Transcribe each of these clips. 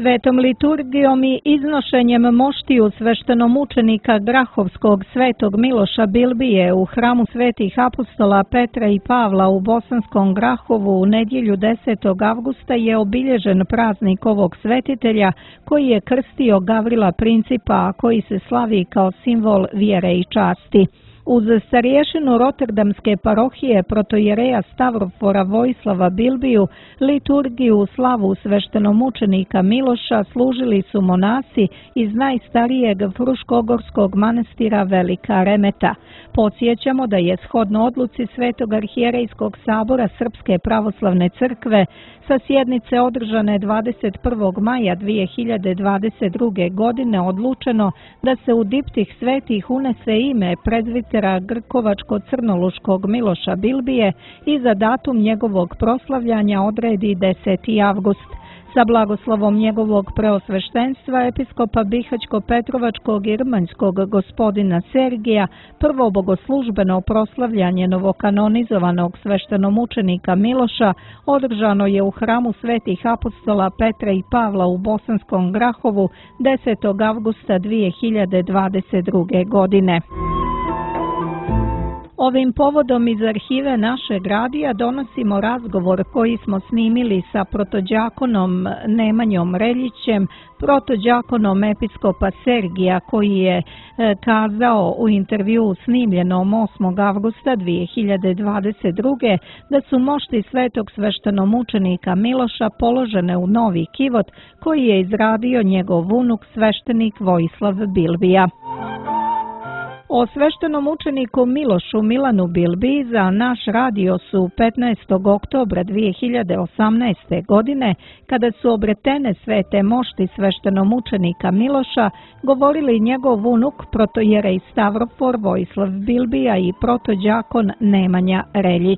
Svetom liturgijom i iznošenjem moštiju sveštenomučenika Grahovskog svetog Miloša Bilbije u hramu svetih apostola Petra i Pavla u Bosanskom Grahovu u nedjelju 10. avgusta je obilježen praznik ovog svetitelja koji je krstio Gavrila Principa, a koji se slavi kao simbol vjere i časti. Uz starješinu Roterdamske parohije protojereja Stavrofora Vojislava Bilbiju, liturgiju u slavu sveštenomučenika Miloša služili su monasi iz najstarijeg fruškogorskog manastira Velika Remeta. Podsjećamo da je shodno odluci Svetog arhijerejskog sabora Srpske pravoslavne crkve sa sjednice održane 21. maja 2022. godine odlučeno da se u diptih svetih unese ime prezbitera Grkovačko-Crnoluškog Miloša Bilbije i za datum njegovog proslavljanja odredi 10. avgust. Sa blagoslovom njegovog preosveštenstva episkopa Bihaćko-Petrovačkog i Rmanjskog gospodina Sergija, prvo bogoslužbeno proslavljanje novokanonizovanog sveštenomučenika Miloša održano je u hramu svetih apostola Petra i Pavla u Bosanskom Grahovu 10. avgusta 2022. godine. Ovim povodom iz arhive našeg radija donosimo razgovor koji smo snimili sa protodjakonom Nemanjom Reljićem, protodjakonom episkopa Sergija, koji je kazao u intervjuu snimljenom 8. avgusta 2022. da su mošti svetog sveštenomučenika Miloša položene u novi kivot koji je izradio njegov unuk sveštenik Vojislav Bilbija. O sveštenomučeniku Milošu Milanu Bilbiji za naš radio su 15. oktobra 2018. godine, kada su obretene svete mošti sveštenomučenika Miloša, govorili njegov unuk protojerej Stavrofor Vojislav Bilbija i protodjakon Nemanja Reljić.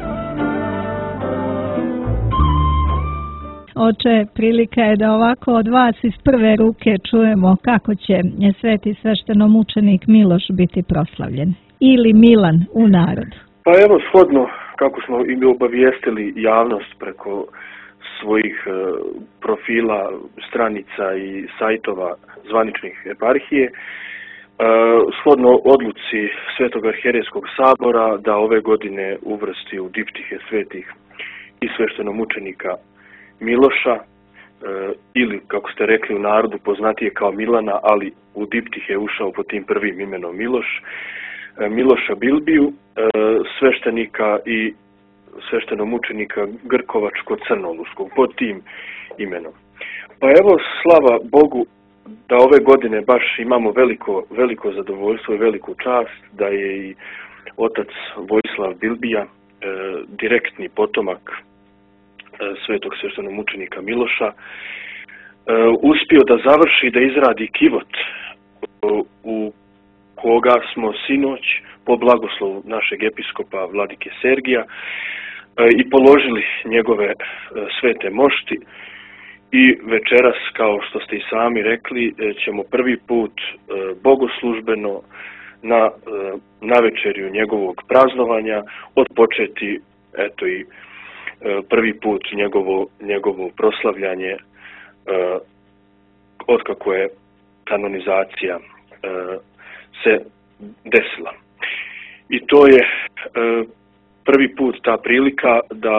Oče, prilika je da ovako od vas iz prve ruke čujemo kako će sveti sveštenomučenik Miloš biti proslavljen. Ili Milan u narodu. Pa evo, shodno kako smo i obavijestili javnost preko svojih profila, stranica i sajtova zvaničnih eparhije, shodno odluci Svetog arhijerejskog sabora da ove godine uvrsti u diptihe svetih i sveštenomučenika Miloša, ili kako ste rekli u narodu poznatije kao Milana, ali u diptih je ušao pod tim prvim imenom Miloša Bilbiju, sveštenika i sveštenomučenika Grkovačko-Crnoluškog pod tim imenom. Pa evo, slava Bogu da ove godine baš imamo veliko zadovoljstvo i veliku čast da je i otac Vojislav Bilbija, direktni potomak svetog sveštenomučenika Miloša, uspio da završi, da izradi kivot u koga smo sinoć po blagoslovu našeg episkopa vladike Sergija i položili njegove svete mošti i večeras, kao što ste i sami rekli, ćemo prvi put bogoslužbeno na večerju njegovog praznovanja odpočeti i prvi put njegovo proslavljanje otkako je kanonizacija se desila. I to je prvi put ta prilika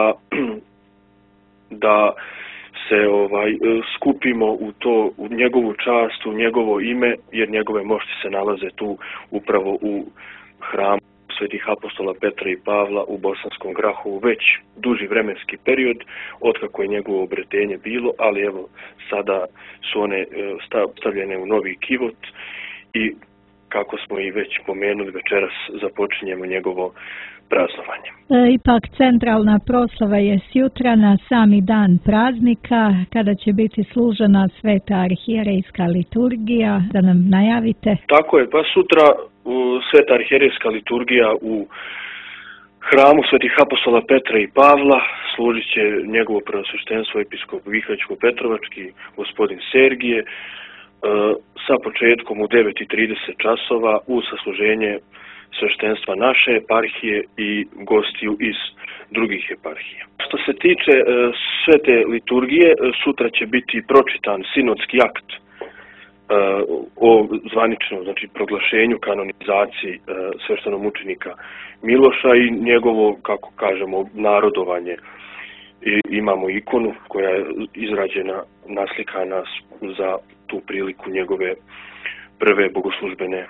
da se skupimo u njegovu čast, u njegovo ime, jer njegove mošti se nalaze tu upravo u hramu svetih apostola Petra i Pavla u Bosanskom Grahovu već duži vremenski period otkako je njegovo obretenje bilo, ali evo sada su one stavljene u novi kivot i kako smo i već pomenuli, večeras započinjemo njegovo praznovanje. Ipak centralna proslava je sjutra na sami dan praznika, kada će biti služena sveta arhijerejska liturgija, da nam najavite. Tako je, pa sutra sveta arhijerejska liturgija u hramu svetih apostola Petra i Pavla služit će njegovo preosveštenstvo episkop Bihaćko-Petrovački gospodin Sergije sa početkom u 9:30 časova uz sasluženje sveštenstva naše eparhije i gostiju iz drugih eparhija. Što se tiče svete liturgije, sutra će biti pročitan sinodski akt o zvaničnom, znači proglašenju kanonizaciji sveštenomučenika Miloša i njegovo, kako kažemo, narodovanje. I imamo ikonu koja je izrađena, naslikana za tu priliku njegove prve bogoslužbene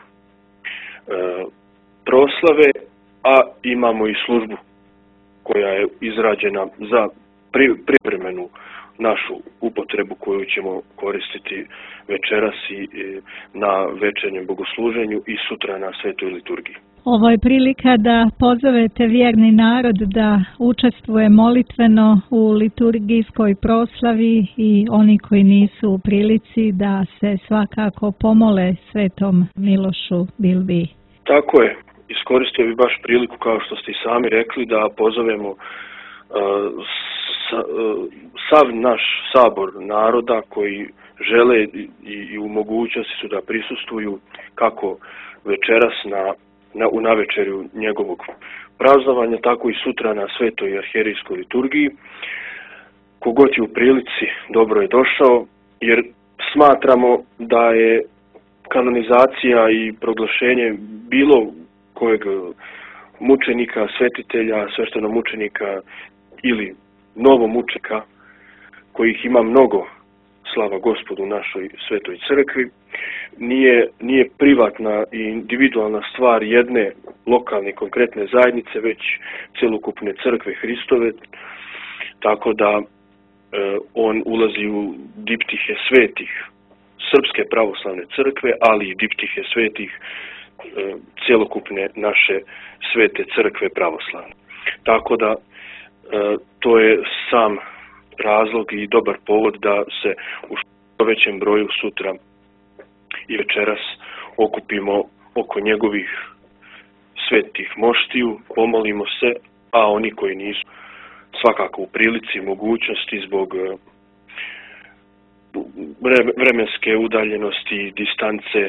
proslave, a imamo i službu koja je izrađena za privremenu našu upotrebu koju ćemo koristiti večeras i na večernjem bogosluženju i sutra na svetoj liturgiji. Ovo je prilika da pozovete vjerni narod da učestvuje molitveno u liturgijskoj proslavi i oni koji nisu u prilici da se svakako pomole svetom Milošu Bilbiji. Tako je. Iskoristio bi baš priliku, kao što ste i sami rekli, da pozovemo sav naš sabor naroda koji žele i u mogućnosti su da prisustvuju kako večeras u navečerju njegovog praznovanja, tako i sutra na svetoj arhijerejskoj liturgiji. Kogod je u prilici, dobro je došao, jer smatramo da je kanonizacija i proglašenje bilo kojeg mučenika, svetitelja, sveštenomučenika ili novomučenika, kojih ima mnogo, slava Gospodu, u našoj svetoj crkvi, nije privatna i individualna stvar jedne lokalne konkretne zajednice, već celokupne crkve Hristove, tako da on ulazi u diptihe svetih Srpske pravoslavne crkve, ali i diptihe svetih celokupne naše svete crkve pravoslavne. Tako da to je sam razlog i dobar povod da se u što većem broju sutra i večeras okupimo oko njegovih svetih moštiju, pomolimo se, a oni koji nisu svakako u prilici, mogućnosti zbog vremenske udaljenosti, distance,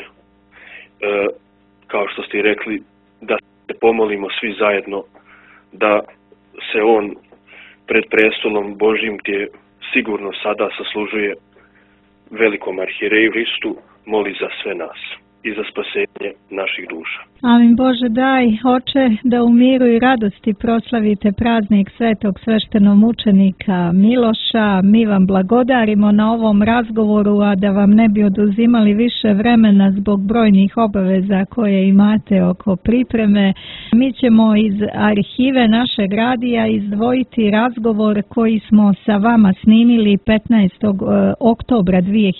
kao što ste i rekli, da se pomolimo svi zajedno, da se on pred prestolom Božjim, gdje sigurno sada zaslužuje velikom arhijereju Hristu, moli za sve nas i za spasenje naših duša. Amin. Bože daj, Oče, da u miru i radosti proslavite praznik svetog sveštenomučenika Miloša. Mi vam blagodarimo na ovom razgovoru, a da vam ne bi oduzimali više vremena zbog brojnih obaveza koje imate oko pripreme, mi ćemo iz arhive našeg radija izdvojiti razgovor koji smo sa vama snimili 15. oktobra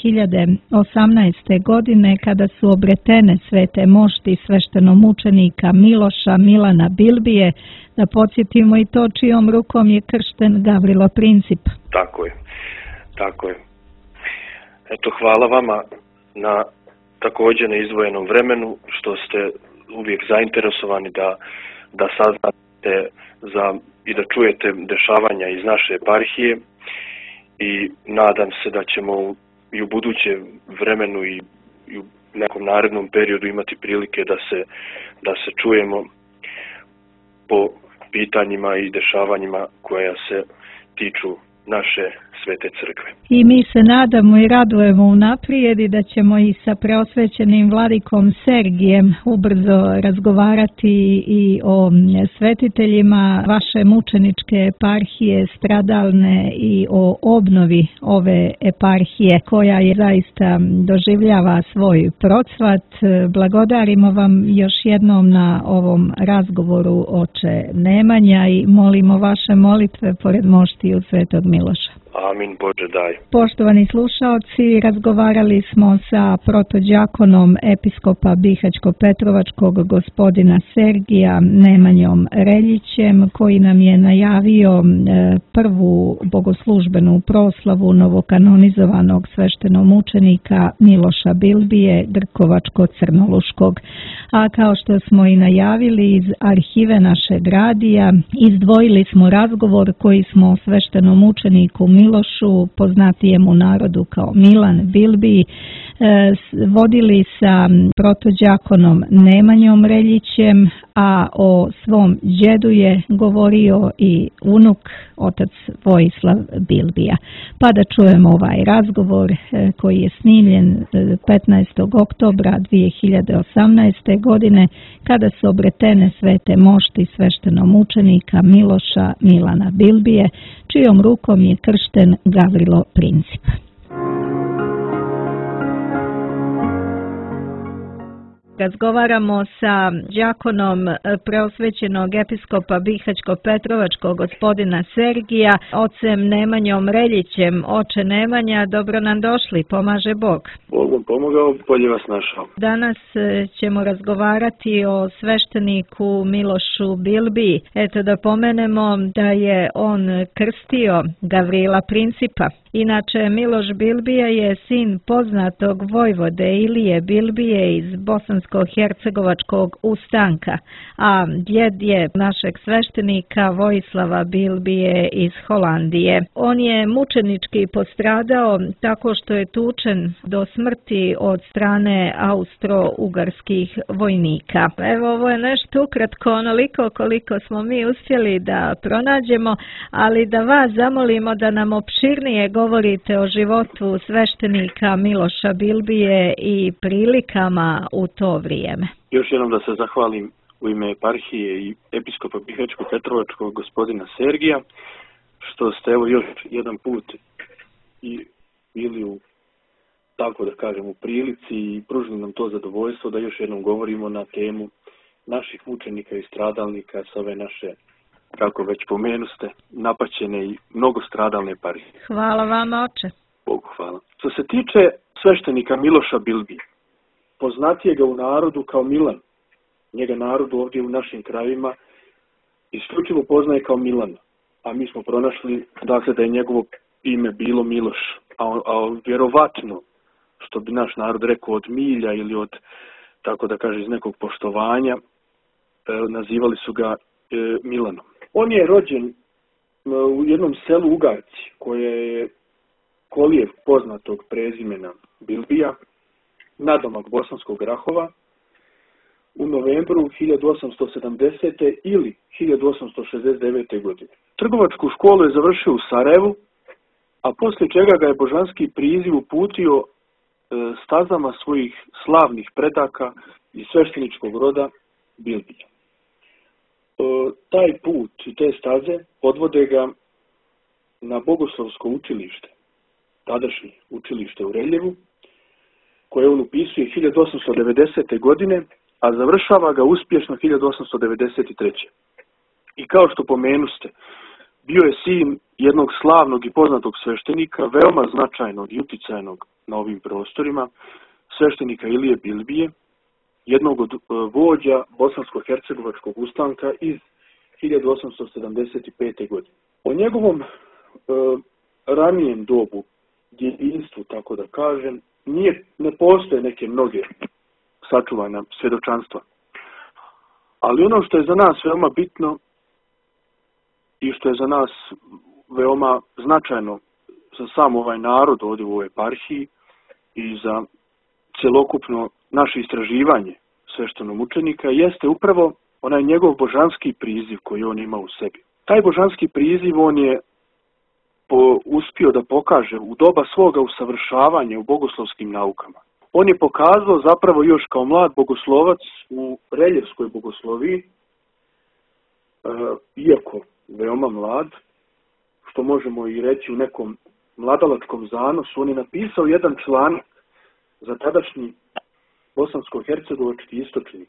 2018. godine kada su obretene svete mošti sveštenomučenika Miloša Milana Bilbije. Da podsjetimo i to čijom rukom je kršten Gavrilo Princip. Tako je. Eto, hvala vama na također na izdvojenom vremenu, što ste uvijek zainteresovani da saznate i da čujete dešavanja iz naše eparhije, i nadam se da ćemo i u budućem vremenu i u nekom narednom periodu imati prilike da se čujemo po pitanjima i dešavanjima koja se tiču naše svete crkve. I mi se nadamo i radujemo unaprijed i da ćemo i sa preosvećenim vladikom Sergijem ubrzo razgovarati i o svetiteljima vaše mučeničke eparhije stradalne i o obnovi ove eparhije koja je zaista doživljava svoj procvat. Blagodarimo vam još jednom na ovom razgovoru, oče Nemanja, i molimo vaše molitve pored moštiju svetog Miloša. Amin, Bože daj. Poštovani slušaoci, razgovarali smo sa protodjakonom episkopa Bihaćko-Petrovačkog gospodina Sergija Nemanjom Reljićem, koji nam je najavio prvu bogoslužbenu proslavu novokanonizovanog sveštenomučenika Miloša Bilbije Grkovačko-Crnoluškog. A kao što smo i najavili, iz arhive našeg radija izdvojili smo razgovor koji smo sveštenomučeniku Milošu Milošu, poznatijem u narodu kao Milan Bilbij, vodili sa protođakonom Nemanjom Reljićem, a o svom djedu je govorio i unuk, otac Vojislav Bilbija. Pa da čujemo ovaj razgovor koji je snimljen 15. oktobra 2018. godine kada su obretene svete mošti sveštenomučenika Miloša Milana Bilbije, čijom rukom je kršten Gavrilo Princip. Razgovaramo sa đakonom preosvećenog episkopa Bihaćko-Petrovačkog gospodina Sergija, ocem Nemanjom Reljićem. Oče Nemanja, dobro nam došli, pomaže Bog. Bog vam pomogao, bolje vas našao. Danas ćemo razgovarati o svešteniku Milošu Bilbiji. Eto da pomenemo da je on krstio Gavrila Principa. Inače, Miloš Bilbija je sin poznatog vojvode Ilije Bilbije iz Bosansko-Hercegovačkog ustanka, a djed je našeg sveštenika Vojislava Bilbije iz Holandije. On je mučenički postradao tako što je tučen do smrti od strane austro-ugarskih vojnika. Evo, ovo je nešto ukratko, onoliko koliko smo mi uspjeli da pronađemo, ali da vas zamolimo da nam opširnije govorite o životu sveštenika Miloša Bilbije i prilikama u to vrijeme. Još jednom da se zahvalim u ime eparhije i episkopa Bihaćko-Petrovačkog gospodina Sergija, što ste evo još jedan put i bili u, tako da kažem, u prilici i pružili nam to zadovoljstvo da još jednom govorimo na temu naših mučenika i stradalnika s ove naše, kako već pomenuste, napaćene i mnogo stradalne eparhije. Hvala vam, oče. Bogu hvala. Što se tiče sveštenika Miloša Bilbije, poznatije ga u narodu kao Milan. Njega narod ovdje u našim krajevima isključivo poznaje kao Milan. A mi smo pronašli dakle da je njegovo ime bilo Miloš. A vjerovatno, što bi naš narod rekao, od milja ili od, tako da kaže, iz nekog poštovanja, nazivali su ga Milanom. On je rođen u jednom selu Ugarci, koje je kolijev poznatog prezimena Bilbija, nadomak Bosanskog Grahova, u novembru 1870. ili 1869. godine. Trgovačku školu je završio u Sarajevu, a poslije čega ga je božanski priziv uputio stazama svojih slavnih predaka iz svešteničkog roda Bilbija. Taj put i te staze odvode ga na bogoslovsko učilište, tadašnje učilište u Reljevu, koje on upisuje 1890. godine, a završava ga uspješno 1893. I kao što pomenuste, bio je sin jednog slavnog i poznatog sveštenika, veoma značajnog i uticajnog na ovim prostorima, sveštenika Ilije Bilbije, jednog od vođa Bosansko-Hercegovačkog ustanka iz 1875. godine. O njegovom ranijem dobu, djetinjstvu, tako da kažem, ne postoje neke mnoge sačuvana svjedočanstva. Ali ono što je za nas veoma bitno i što je za nas veoma značajno za sam ovaj narod ovdje u ovoj eparhiji i za cjelokupno naše istraživanje sveštenomučenika jeste upravo onaj njegov božanski priziv koji on ima u sebi. Taj božanski priziv on je uspio da pokaže u doba svoga usavršavanja u bogoslovskim naukama. On je pokazao zapravo još kao mlad bogoslovac u reljevskoj bogosloviji, iako veoma mlad, što možemo i reći u nekom mladalačkom zanosu, on je napisao jedan članak za tadašnji bosansko-hercegovački istočnik.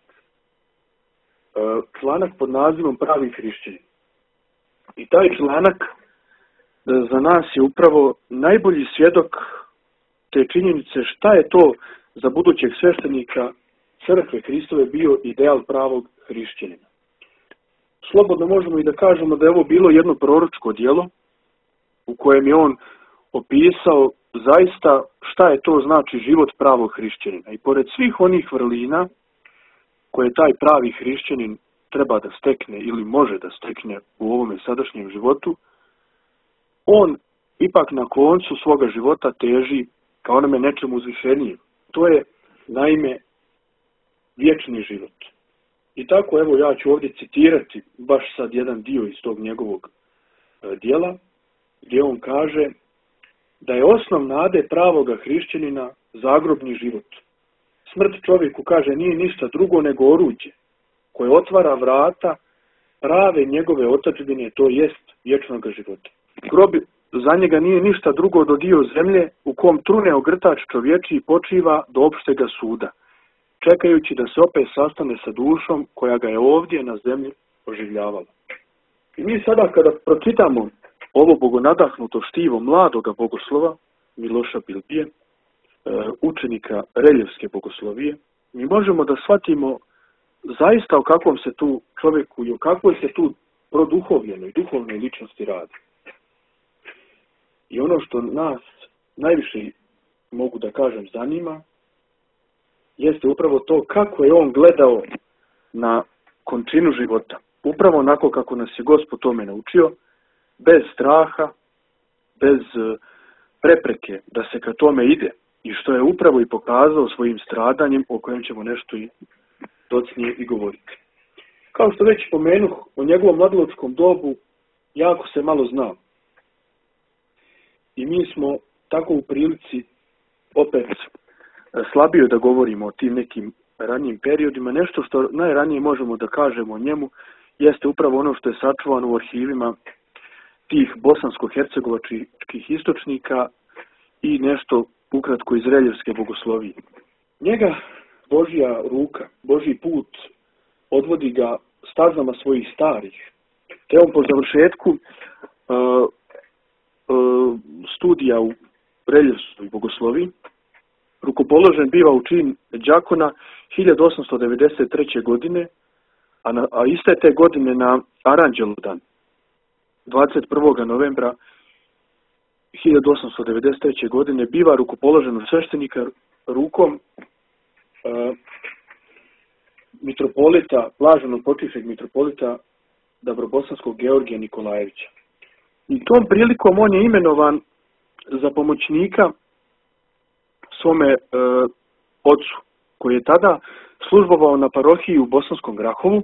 Članak pod nazivom Pravi hrišćanin. I taj članak za nas je upravo najbolji svjedok te činjenice šta je to za budućeg sveštenika Crkve Hristove bio ideal pravog hrišćanina. Slobodno možemo i da kažemo da je ovo bilo jedno proročko djelo u kojem je on opisao zaista šta je to znači život pravog hrišćanina. I pored svih onih vrlina koje taj pravi hrišćanin treba da stekne ili može da stekne u ovome sadašnjem životu, on ipak na koncu svoga života teži ka onome nečemu uzvišenijem. To je, naime, vječni život. I tako, evo, ja ću ovdje citirati baš sad jedan dio iz tog njegovog dijela, gdje on kaže da je osnov nade pravoga hrišćanina zagrobni život. Smrt čovjeku, kaže, nije ništa drugo nego oruđe koje otvara vrata prave njegove otadžbine, to jest vječnog života. Grob za njega nije ništa drugo do dio zemlje u kom trune ogrtač čovječiji počiva do opštega suda, čekajući da se opet sastane sa dušom koja ga je ovdje na zemlji oživljavala. I mi sada kada pročitamo ovo bogonadahnuto štivo mladoga bogoslova Miloša Bilbije, učenika Reljevske bogoslovije, mi možemo da shvatimo zaista o kakvom se tu čovjeku i o kakvoj se tu produhovljenoj, duhovnoj ličnosti radi. I ono što nas najviše, mogu da kažem, zanima, jeste upravo to kako je on gledao na končinu života. Upravo onako kako nas je Gospod tome naučio, bez straha, bez prepreke da se ka tome ide. I što je upravo i pokazao svojim stradanjem, o kojem ćemo nešto i docnije i govoriti. Kao što već pomenuh, o njegovom mladoločkom dobu jako se malo zna. I mi smo tako u prilici opet slabije da govorimo o tim nekim ranijim periodima. Nešto što najranije možemo da kažemo o njemu jeste upravo ono što je sačuvano u arhivima tih bosansko-hercegovačkih istočnika i nešto ukratko iz Reljevske bogoslovije. Njega Božja ruka, Božji put odvodi ga stazama svojih starih. Te on po završetku studija u Reljevskoj bogosloviji rukopoložen biva u čin đakona 1893. godine, a iste te godine na Aranđelodan, 21. novembra 1893. godine, biva rukopoložen u sveštenika rukom mitropolita, blaženog počivšeg mitropolita Dabrobosanskog Georgija Nikolajevića. I tom prilikom on je imenovan za pomoćnika svome ocu, koji je tada službovao na parohiji u Bosanskom Grahovu.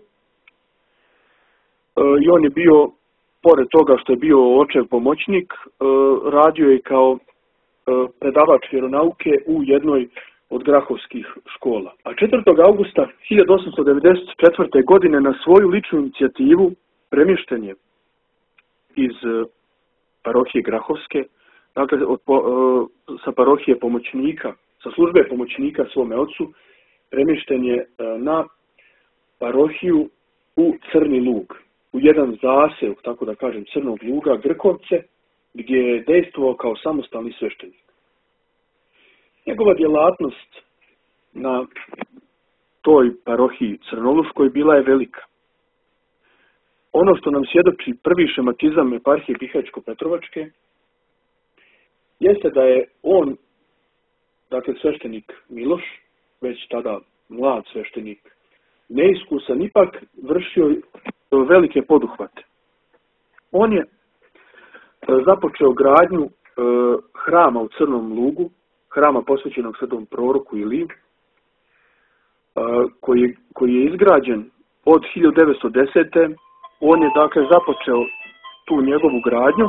I on je bio, pored toga što je bio očev pomoćnik, radio je kao predavač vjeronauke u jednoj od grahovskih škola. A 4. augusta 1894. godine na svoju ličnu inicijativu premješten je iz parohije Grahovske, dakle sa parohije pomoćnika, sa službe pomoćnika svome ocu, premješten je na parohiju u Crni Lug, u jedan zasev, tako da kažem, Crnog Luga, Grkovce, gdje je dejstvovao kao samostalni sveštenik. Njegova djelatnost na toj parohiji Crnoluškoj bila je velika. Ono što nam svjedoči prvi šematizam eparhije Bihaćko-Petrovačke jeste da je on, dakle sveštenik Miloš, već tada mlad sveštenik, neiskusan, ipak vršio velike poduhvate. On je započeo gradnju hrama u Crnom Lugu, hrama posvećenog svetom proroku Iliji, koji je izgrađen od 1910. On je dakle započeo tu njegovu gradnju,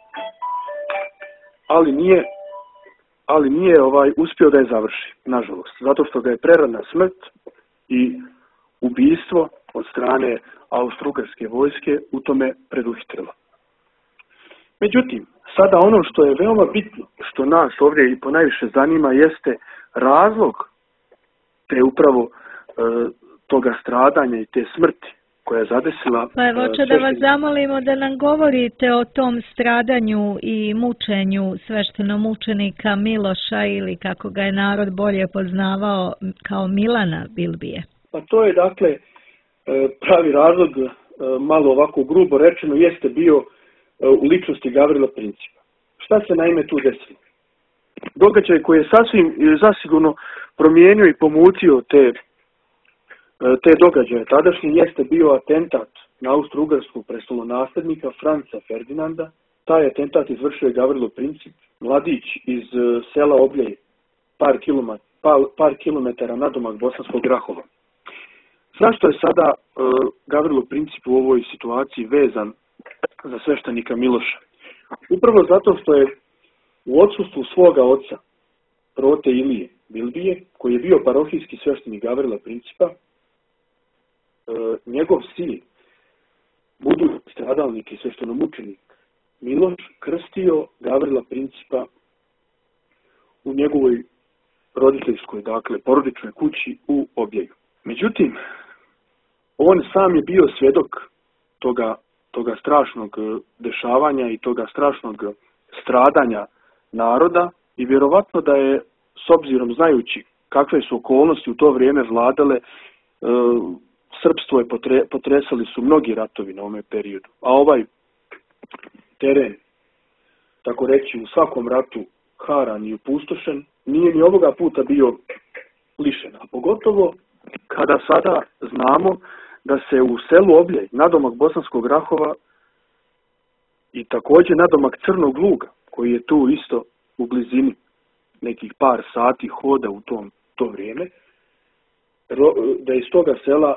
ali nije uspio da je završi, nažalost, zato što ga je prerana smrt i ubijstvo od strane Austro-Ugarske vojske u tome preduhitrilo. Međutim, sada ono što je veoma bitno, što nas ovdje i ponajviše zanima, jeste razlog te upravo toga stradanja i te smrti koja je zadesila. Pa evo, hoće da vas zamolimo da nam govorite o tom stradanju i mučenju sveštenomučenika Miloša, ili kako ga je narod bolje poznavao kao Milana Bilbije. Pa to je dakle pravi razlog, malo ovako grubo rečeno, jeste bio u ličnosti Gavrila Principa. Šta se naime tu desilo? Događaj koji je zasigurno promijenio i pomucio te događaje tadašnji jeste bio atentat na austro-ugarskog prestolonasljednika Franca Ferdinanda Taj atentat izvršio je Gavrilo Princip, mladić iz sela Obljej, par kilometara nadomak Bosanskog Grahova. Zašto je sada Gavrilo Princip u ovoj situaciji vezan za sveštenika Miloša? Upravo zato što je u odsustvu svoga oca, prote Ilije Bilbije, koji je bio parohijski sveštenik Gavrila Principa, njegov sin, budući stradalnik i sveštenomučenik Miloš, krstio Gavrila Principa u njegovoj roditeljskoj, dakle, porodičnoj kući u Objeju. Međutim, on sam je bio svjedok toga strašnog dešavanja i toga strašnog stradanja naroda i vjerovatno da je, s obzirom znajući kakve su okolnosti u to vrijeme vladale, srpstvo je potresali su mnogi ratovi na ovome periodu. A ovaj teren, tako reći, u svakom ratu haran i opustošen, nije ni ovoga puta bio lišen. A pogotovo kada sada znamo da se u selu Obljej, nadomak Bosanskog Grahova i također nadomak Crnog Luga, koji je tu isto u blizini nekih par sati hoda u to vrijeme, da iz toga sela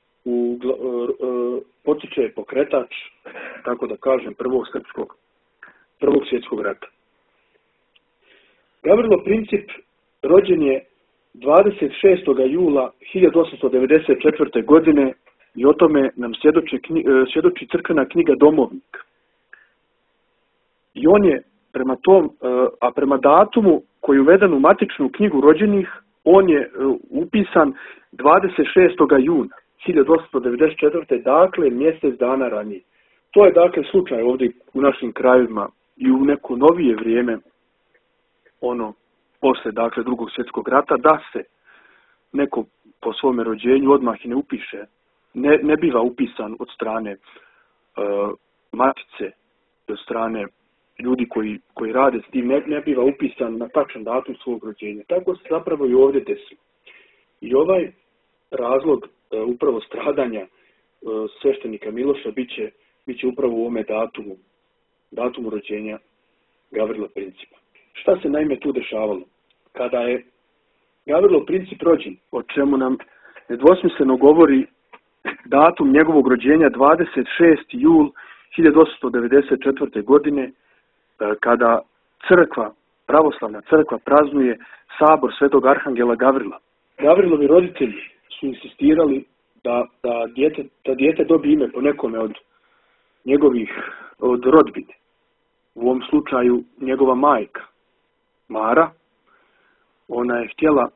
potiče pokretač, tako da kažem, Prvog svjetskog rata. Gavrilo Princip rođen je 26. jula 1894. godine i o tome nam svjedoči crkvena knjiga Domovnik. I on je prema datumu koji je uveden u matičnu knjigu rođenih, on je upisan 26. juna 1894. dakle mjesec dana ranije. To je dakle slučaj ovdje u našim krajevima i u neko novije vrijeme, posle dakle Drugog svjetskog rata, da se neko po svome rođenju odmah i ne upiše, ne biva upisan od strane matice, od strane ljudi koji rade s tim, ne biva upisan na tačan datum svog rođenja. Tako se zapravo i ovdje desi. I ovaj razlog upravo stradanja sveštenika Miloša bit će upravo u ovome datumu rođenja Gavrila Principa. Šta se naime tu dešavalo? Kada je Gavrilo Princip rođen, o čemu nam nedvosmisleno govori datum njegovog rođenja 26. jul 1894. godine, kada pravoslavna crkva praznuje sabor Svetog Arhangela Gavrila. Gavrilovi roditelji su insistirali da dijete dobije ime po nekome od rodbine. U ovom slučaju njegova majka, Mara, ona je htjela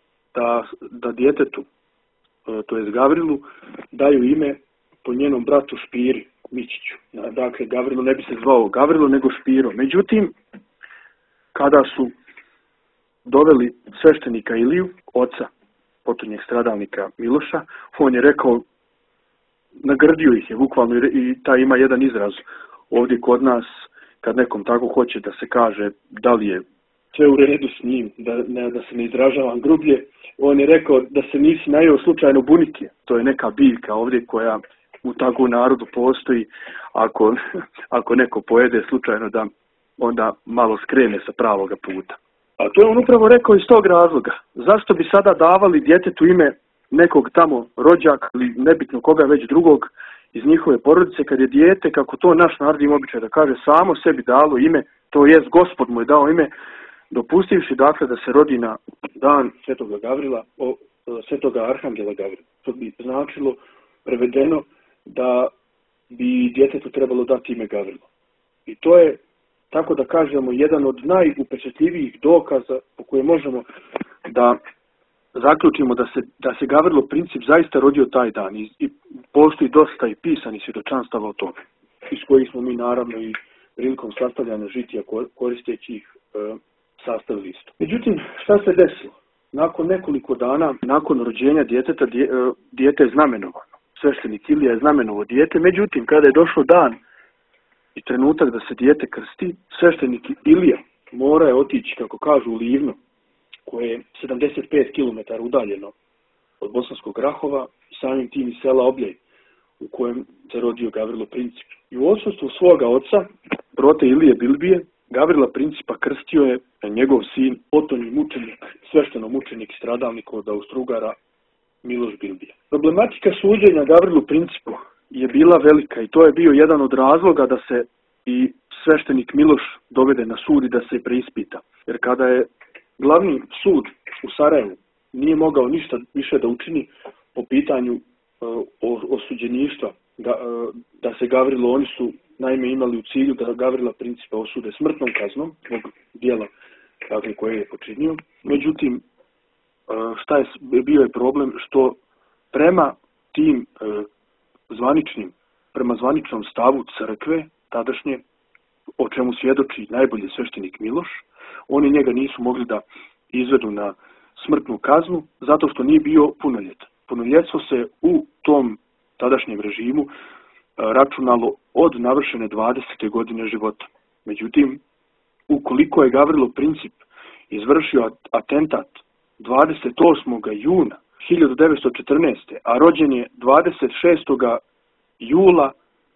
da djetetu, to jest Gavrilu, daju ime po njenom bratu Špiri Mićiću. Dakle, Gavrilo ne bi se zvao Gavrilo, nego Špiro. Međutim, kada su doveli sveštenika Iliju, oca potonjeg stradalnika Miloša, on je rekao, nagrdio ih je bukvalno, i taj ima jedan izraz ovdje kod nas, kad nekom tako hoće da se kaže da li je sve u redu s njim, da se ne izražavam grublje, on je rekao da se nisi najeo slučajno bunike. To je neka biljka ovdje koja u takvom narodu postoji, ako neko pojede slučajno da onda malo skrene sa pravoga puta. A to je on upravo rekao iz tog razloga. Zašto bi sada davali djetetu ime nekog tamo rođaka ili nebitno koga već drugog iz njihove porodice, kad je dijete, kako to naš narod ima običaj da kaže, samo sebi dalo ime, to jest Gospod mu je dao ime, dopustivši dakle da se rodi na dan Svetoga Gavrila, Svetoga Arhangela Gavrila. To bi značilo, prevedeno, da bi djetetu trebalo dati ime Gavrilo. I to je, tako da kažemo, jedan od najupečatljivijih dokaza po koje možemo da zaključimo da se Gavrilo Princip zaista rodio taj dan. I postoji dosta i pisanih svjedočanstava o tome, iz kojih smo mi naravno i prilikom sastavljanja žitija koristeći ih sastavili isto. Međutim, šta se desilo? Nakon nekoliko dana, nakon rođenja djeteta, dijete je znamenovano. Sveštenik Ilija je znamenovo dijete, međutim, kada je došao dan i trenutak da se dijete krsti, sveštenik Ilija mora je otići, kako kažu, u Livno, koje je 75 km udaljeno od Bosanskog Grahova, samim tim i sela Obljej, u kojem se rodio Gavrilo Princip. I u odsustvu svoga oca, prote Ilije Bilbije, Gavrila Principa krstio je njegov sin, potonji mučenik, svešteno mučenik i stradalnik od Austro-Ugara Miloš Bilbija. Problematika suđenja Gavrilu Principu je bila velika i to je bio jedan od razloga da se i sveštenik Miloš dovede na sud i da se preispita. Jer kada je glavni sud u Sarajevu nije mogao ništa više da učini po pitanju osuđeništva, da se Gavrilo, oni su naime imali u cilju da Gavrila Principa osude smrtnom kaznom zbog dijela koje je počinio. Međutim, bio je problem što prema tim zvaničnom stavu crkve tadašnje, o čemu svjedoči najbolji sveštenik Miloš, oni njega nisu mogli da izvedu na smrtnu kaznu zato što nije bio punoljetan. Punoljetstvo se u tom tadašnjem režimu računalo od navršene 20. godine života. Međutim, ukoliko je Gavrilo Princip izvršio atentat 28. juna 1914. a rođen je 26. jula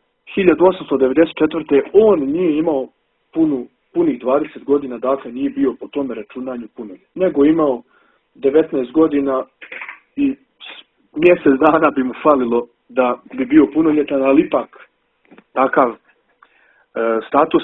1894. on nije imao punih 20 godina, dakle nije bio po tome računanju punoljetan, nego imao 19 godina i mjesec dana bi mu falilo da bi bio punoljetan, ali ipak takav status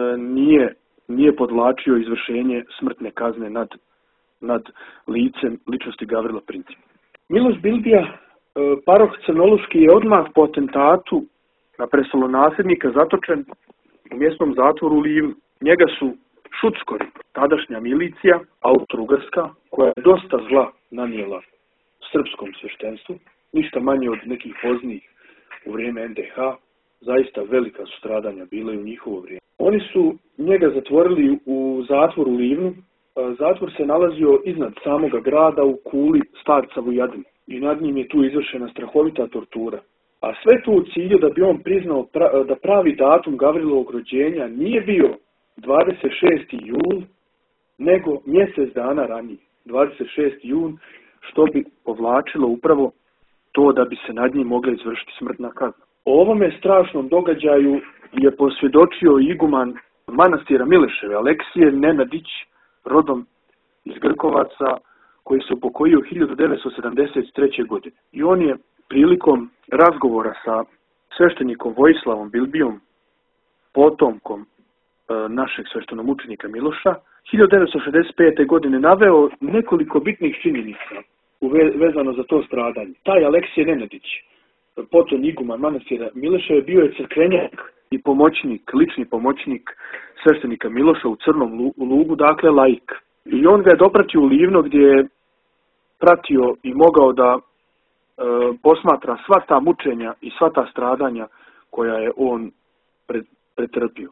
nije podvlačio izvršenje smrtne kazne nad licem ličnosti Gavrila Principa. Miloš Bilbija, paroh Crnoluški, je odmah po atentatu na prestolonasljednika zatočen u mjesnom zatvoru u Livnu. Njega su šuckori, tadašnja milicija, austro-ugarska, koja je dosta zla nanijela srpskom sveštenstvu, ništa manje od nekih poznijih u vrijeme NDH, zaista velika su stradanja bile u njihovo vrijeme. Oni su njega zatvorili u zatvoru u Livnu. Zatvor se nalazio iznad samoga grada u kuli starca Vujadina i nad njim je tu izvršena strahovita tortura. A sve tu u cilju da bi on priznao da pravi datum Gavrilovog rođenja nije bio 26. jul, nego mjesec dana ranije, 26. jun, što bi povlačilo upravo to da bi se nad njim mogla izvršiti smrtna kazna. O ovome strašnom događaju je posvjedočio iguman manastira Mileševe, Aleksije Nenadić, rodom iz Grkovaca, koji se upokojio 1973. godine. I on je prilikom razgovora sa sveštenikom Vojislavom Bilbijom, potomkom našeg sveštenomučenika Miloša, 1965. godine naveo nekoliko bitnih činjenica vezano za to stradanje. Taj Aleksije Nenadić, potom iguman manastira Mileševe, bio je crkvenjak i pomoćnik, lični pomoćnik sveštenika Miloša u Crnom Lugu, dakle laik. I on ga je dopratio u Livno gdje je pratio i mogao da posmatra sva ta mučenja i sva ta stradanja koja je on pretrpio.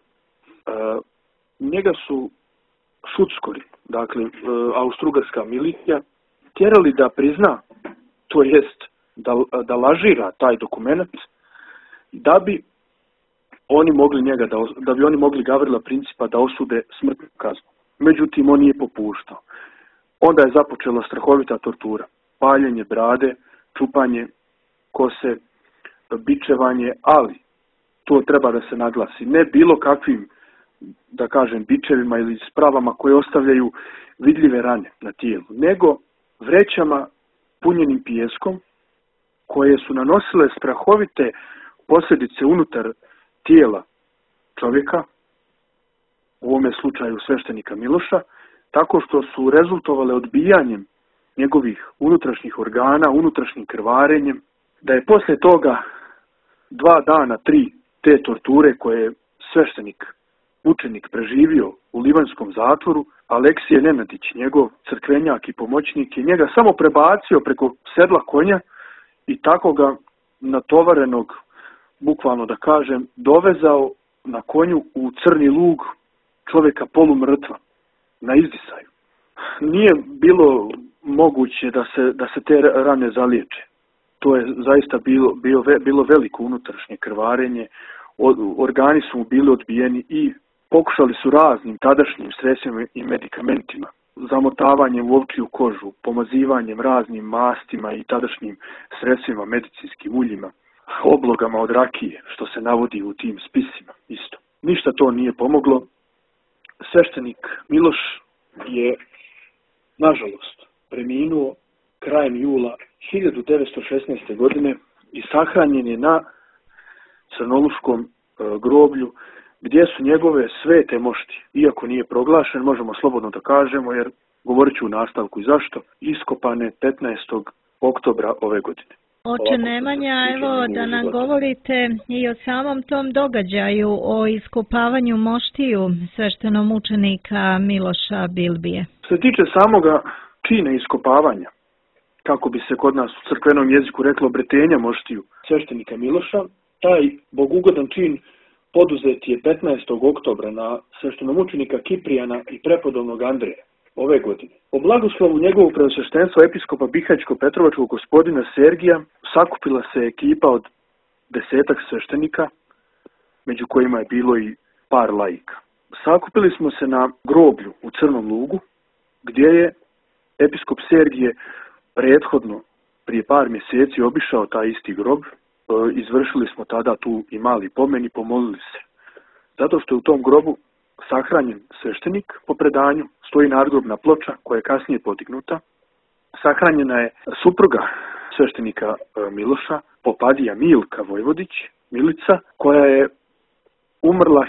Njega su šuckori, dakle austro-ugarska milicija, tjerali da prizna, to jest da lažira taj dokument, da bi oni mogli Gavrila Principa da osude smrtnu kaznu. Međutim, on nije popuštao. Onda je započela strahovita tortura. Paljenje brade, čupanje kose, bičevanje, ali to treba da se naglasi. Ne bilo kakvim, da kažem, bičevima ili spravama koje ostavljaju vidljive rane na tijelu, nego vrećama punjenim pijeskom koje su nanosile strahovite posljedice unutar tijela čovjeka, u ovome slučaju sveštenika Miloša, tako što su rezultovale odbijanjem njegovih unutrašnjih organa, unutrašnjim krvarenjem, da je poslije toga 2 dana, 3 te torture koje je sveštenik učenik preživio u livanskom zatvoru, Aleksije Nenadić, njegov crkvenjak i pomoćnik, je njega samo prebacio preko sedla konja i tako ga natovarenog, bukvalno da kažem, dovezao na konju u Crni Lug, čovjeka polumrtva, na izdisaju. Nije bilo moguće da se te rane zaliječe. To je zaista bilo veliko unutrašnje krvarenje, organi su mu bili odbijeni i pokušali su raznim tadašnjim sredstvima i medikamentima, zamotavanjem u ovčiju kožu, pomazivanjem raznim mastima i tadašnjim sredstvima, medicinskim uljima, oblogama od rakije, što se navodi u tim spisima isto. Ništa to nije pomoglo. Sveštenik Miloš je, nažalost, preminuo krajem jula 1916. godine i sahranjen je na Crnoluškom groblju, gdje su njegove svete mošti, iako nije proglašen, možemo slobodno da kažemo, jer govorit ću u nastavku i zašto, iskopane 15. oktobra ove godine. Oče Nemanja, evo da nam govorite i o samom tom događaju, o iskopavanju moštiju sveštenomučenika Miloša Bilbije. Što se tiče samoga čina iskopavanja, kako bi se kod nas u crkvenom jeziku reklo obretenja moštiju sveštenika Miloša, taj bogugodan čin poduzet je 15. oktobra na sveštenomučenika Kiprijana i prepodobnog Andreja ove godine. O blagoslovu njegovog preosveštenstva episkopa Bihaćko-Petrovačkog gospodina Sergija sakupila se ekipa od 10-ak sveštenika, među kojima je bilo i par laika. Sakupili smo se na groblju u Crnom Lugu, gdje je episkop Sergije prethodno prije par mjeseci obišao taj isti grob. Izvršili smo tada tu i mali pomen i pomolili se. Zato što je u tom grobu sahranjen sveštenik, po predanju stoji nadgrobna ploča koja je kasnije podignuta. Sahranjena je supruga sveštenika Miloša, popadija Milka Vojvodić, Milica, koja je umrla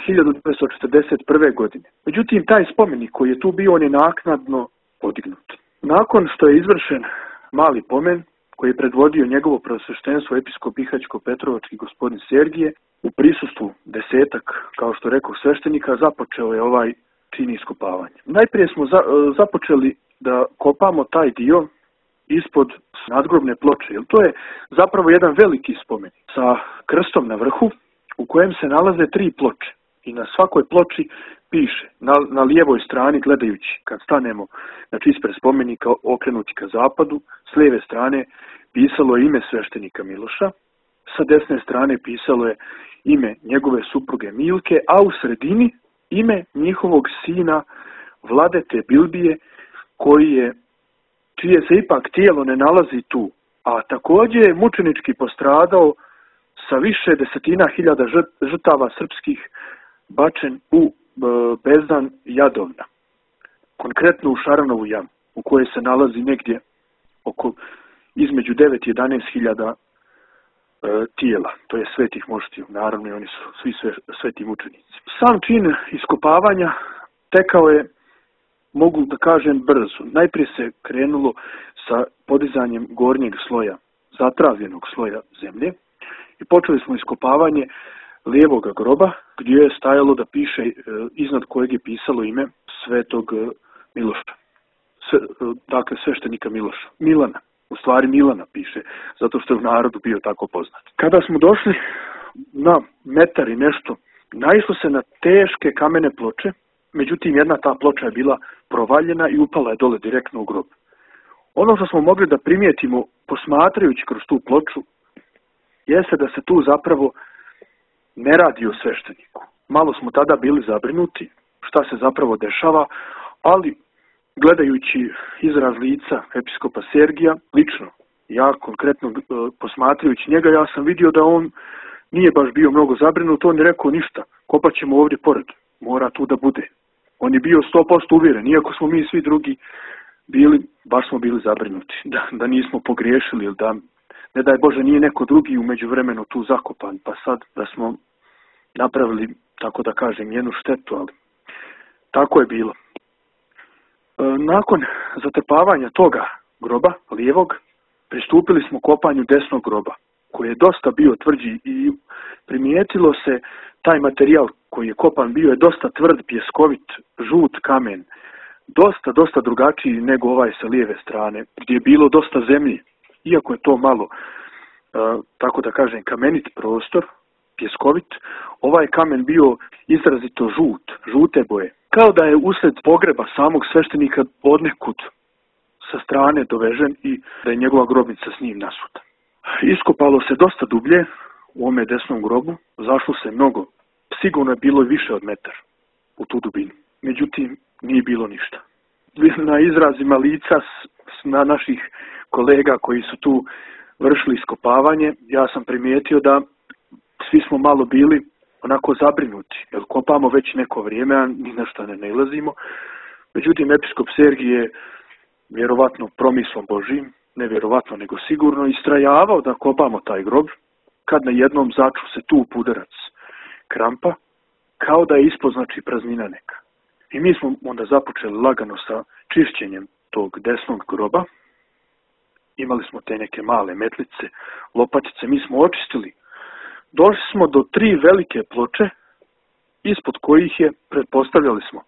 1941. godine. Međutim, taj spomenik koji je tu bio, on je naknadno podignut. Nakon što je izvršen mali pomen, koji je predvodio njegovo preosveštenstvo episkop Bihaćko-Petrovački gospodin Sergije, u prisustvu 10-ak, kao što rekao, sveštenika, započeo je ovaj čin iskopavanja. Najprije smo započeli da kopamo taj dio ispod nadgrobne ploče, jer to je zapravo jedan veliki spomenik sa krstom na vrhu, u kojem se nalaze 3 ploče. I na svakoj ploči piše, na lijevoj strani, gledajući kad stanemo, znači ispred spomenika okrenuti ka zapadu, s lijeve strane pisalo je ime sveštenika Miloša, sa desne strane pisalo je ime njegove supruge Milke, a u sredini ime njihovog sina Vladete Bilbije, čije se ipak tijelo ne nalazi tu, a također je mučenički postradao sa više desetina hiljada žrtava srpskih bačen u bezdan Jadovna, konkretno u Šaranovu jamu, u kojoj se nalazi negdje između 9 i 11 hiljada tijela, to je svetih moštiju, naravno i oni su svi sveti mučenici. Sam čin iskopavanja tekao je, mogu da kažem, brzo. Najprije se krenulo sa podizanjem gornjeg sloja, zatravljenog sloja zemlje, i počeli smo iskopavanje lijevog groba, gdje je stajalo da piše, iznad kojeg je pisalo ime svetog Miloša. Dakle, sveštenika Miloša. Milana. U stvari Milana piše, zato što je u narodu bio tako poznat. Kada smo došli na metar i nešto, naišlo se na teške kamene ploče, međutim jedna ta ploča je bila provaljena i upala je dole direktno u grob. Ono što smo mogli da primijetimo posmatrajući kroz tu ploču, jeste da se tu zapravo ne radi o svešteniku. Malo smo tada bili zabrinuti šta se zapravo dešava, ali gledajući izraz lica episkopa Sergija, lično, ja konkretno posmatrajući njega, ja sam vidio da on nije baš bio mnogo zabrinut, on je rekao ništa, kopat ćemo ovdje pored, mora tu da bude. On je bio 100% uvjeren, iako smo mi svi drugi baš smo bili zabrinuti, da nismo pogriješili ili da, ne daj Bože, nije neko drugi u međuvremenu tu zakopan, pa sad da smo napravili, tako da kažem, jednu štetu, ali tako je bilo. Nakon zatrpavanja toga groba, lijevog, pristupili smo kopanju desnog groba, koji je dosta bio tvrđi i primijetilo se taj materijal koji je kopan bio je dosta tvrd, pjeskovit, žut kamen, dosta drugačiji nego ovaj sa lijeve strane, gdje je bilo dosta zemlje. Iako je to malo, tako da kažem, kamenit prostor, pjeskovit, ovaj kamen bio izrazito žute boje. Kao da je usred pogreba samog sveštenika odnekud sa strane dovežen i da je njegova grobnica s njim nasuta. Iskopalo se dosta dublje u ome desnom grobu, zašlo se mnogo. Sigurno je bilo više od metar u tu dubinu. Međutim, nije bilo ništa. Na izrazima lica na naših kolega koji su tu vršili iskopavanje, ja sam primijetio da svi smo malo bili onako zabrinuti, jer kopamo već neko vrijeme, a ni na šta ne nailazimo. Međutim, episkop Sergij je vjerovatno promislom Božijim, ne vjerovatno nego sigurno, istrajavao da kopamo taj grob, kad na jednom začu se tup udarac krampa, kao da je ispod, znači, praznina neka. I mi smo onda započeli lagano sa čišćenjem tog desnog groba. Imali smo te neke male metlice, lopatice, mi smo očistili. Došli smo do 3 velike ploče, ispod kojih je, pretpostavljali smo,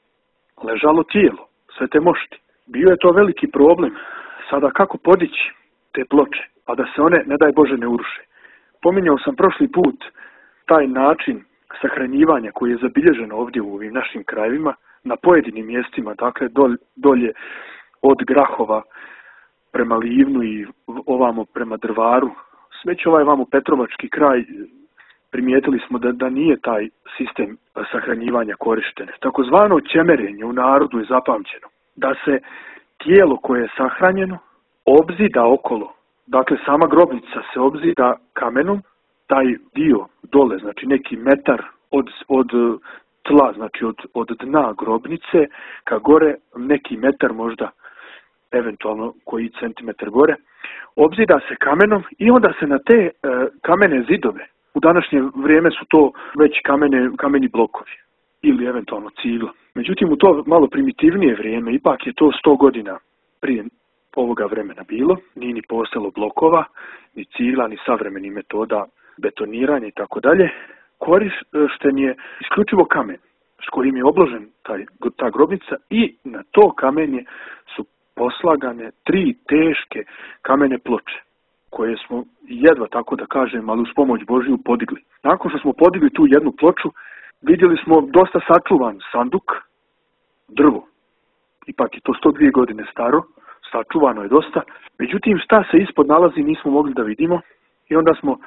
ležalo tijelo, Svete mošti. Bio je to veliki problem. Sada kako podići te ploče, a da se one, ne daj Bože, ne uruše. Pominjao sam prošli put taj način sahranjivanja koji je zabilježen ovdje u ovim našim krajevima, na pojedinim mjestima, dakle dolje od Grahova prema Livnu i ovamo prema Drvaru. Već ovaj vamo Petrovački kraj primijetili smo da nije taj sistem sahranjivanja korišten. Takozvano ćemerenje u narodu je zapamćeno. Da se tijelo koje je sahranjeno obzida okolo. Dakle, sama grobnica se obzida kamenom, taj dio dole, znači neki metar od tla, znači od dna grobnice ka gore, neki metar možda, eventualno koji centimetar gore, obzida se kamenom i onda se na te kamene zidove, u današnje vrijeme su to već kameni blokovi ili eventualno cigla. Međutim, u to malo primitivnije vrijeme, ipak je to 100 godina prije ovoga vremena bilo, nije ni postojalo blokova, ni cigla, ni savremenih metoda betoniranja i tako dalje, korišten je isključivo kamen s kojim je obložen ta grobnica i na to kamenje su poslagane 3 teške kamene ploče koje smo jedva, tako da kažem, ali uz pomoć Božiju podigli. Nakon što smo podigli tu jednu ploču, vidjeli smo dosta sačuvan sanduk, drvo. Ipak je to 102 godine staro, sačuvano je dosta. Međutim, šta se ispod nalazi nismo mogli da vidimo i onda smo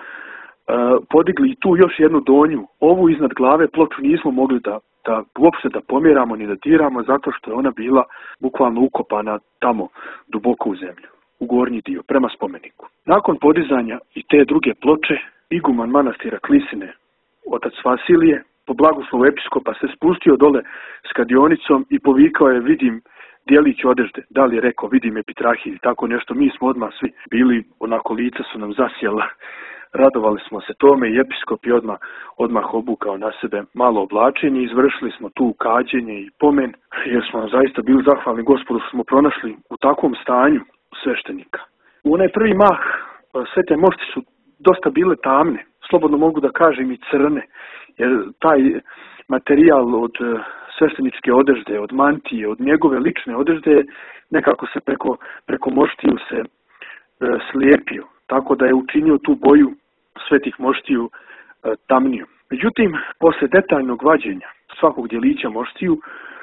podigli tu još jednu donju. Ovu iznad glave ploču nismo mogli da uopšte da pomjeramo ni da diramo, zato što je ona bila bukvalno ukopana tamo duboko u zemlju, u gornji dio, prema spomeniku. Nakon podizanja i te druge ploče, iguman manastira Klisine, otac Vasilije, po blagoslovu episkopa se spustio dole s kadionicom i povikao je: vidim dijelić odežde. Da li je rekao vidim epitrahiju, tako nešto. Mi smo odmah svi bili, onako lica su nam zasjela. Radovali smo se tome i episkop je odmah obukao na sebe malo oblačenje. Izvršili smo tu kađenje i pomen, jer smo zaista bili zahvalni Gospodu što smo pronašli u takvom stanju sveštenika. U onaj prvi mah sve te mošti su dosta bile tamne, slobodno mogu da kažem i crne, jer taj materijal od svešteničke odežde, od mantije, od njegove lične odežde, nekako se preko moštiju se slijepio, tako da je učinio tu boju svetih moštiju tamniju. Međutim, posle detaljnog vađenja svakog djelića moštiju,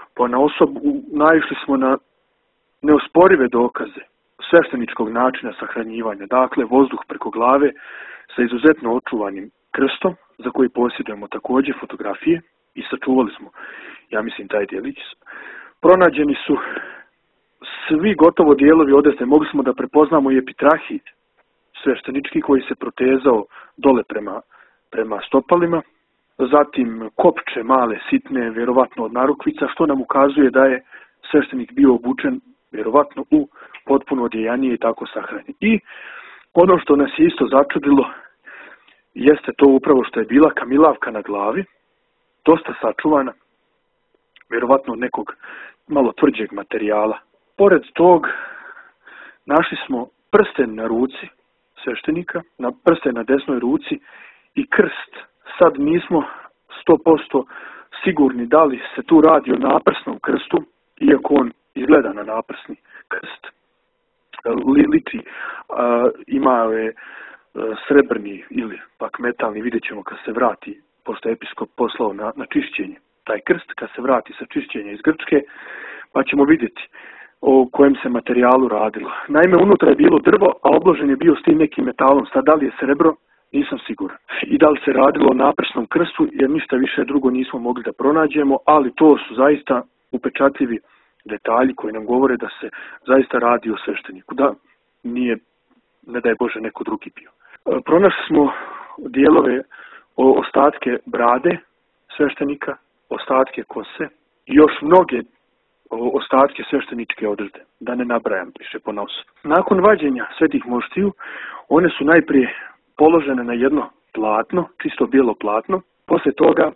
naišli smo na neosporive dokaze svešteničkog načina sahranjivanja. Dakle, vozduh preko glave sa izuzetno očuvanim krstom, za koji posjedujemo također fotografije i sačuvali smo, ja mislim, taj djelić. Pronađeni su svi gotovo dijelovi odezde, mogli smo da prepoznamo i epitrahij sveštenički koji se protezao dole prema stopalima, zatim kopče male, sitne, vjerovatno od narukvica, što nam ukazuje da je sveštenik bio obučen vjerovatno u potpuno odjejanije i tako sahranjen. I ono što nas je isto začudilo jeste to upravo što je bila kamilavka na glavi, dosta sačuvana, vjerovatno od nekog malo tvrđeg materijala. Pored tog našli smo prsten na ruci sveštenika, prsten na desnoj ruci i krst. Sad nismo 100% sigurni da li se tu radi o naprsnom krstu, iako on izgleda na naprsni krst. Liči, imao je srebrni ili pak metalni, vidjet ćemo kad se vrati, pošto je episkop poslao na čišćenje taj krst, kad se vrati sa čišćenja iz Grčke, pa ćemo vidjeti o kojem se materijalu radilo. Naime, unutra je bilo drvo, a obložen je bio s tim nekim metalom. Sad, da li je srebro, nisam siguran. I da li se radilo o naprsnom krstu, jer ništa više drugo nismo mogli da pronađemo, ali to su zaista upečatljivi detalji koji nam govore da se zaista radi o svešteniku, da nije, ne daj Bože, neko drugi bio. Pronašli smo dijelove ostatke brade sveštenika, ostatke kose i još mnoge ostatke svešteničke odrede, da ne nabrajam više po nosu. Nakon vađenja svetih moštiju, one su najprije položene na jedno platno, čisto bijelo platno, poslije toga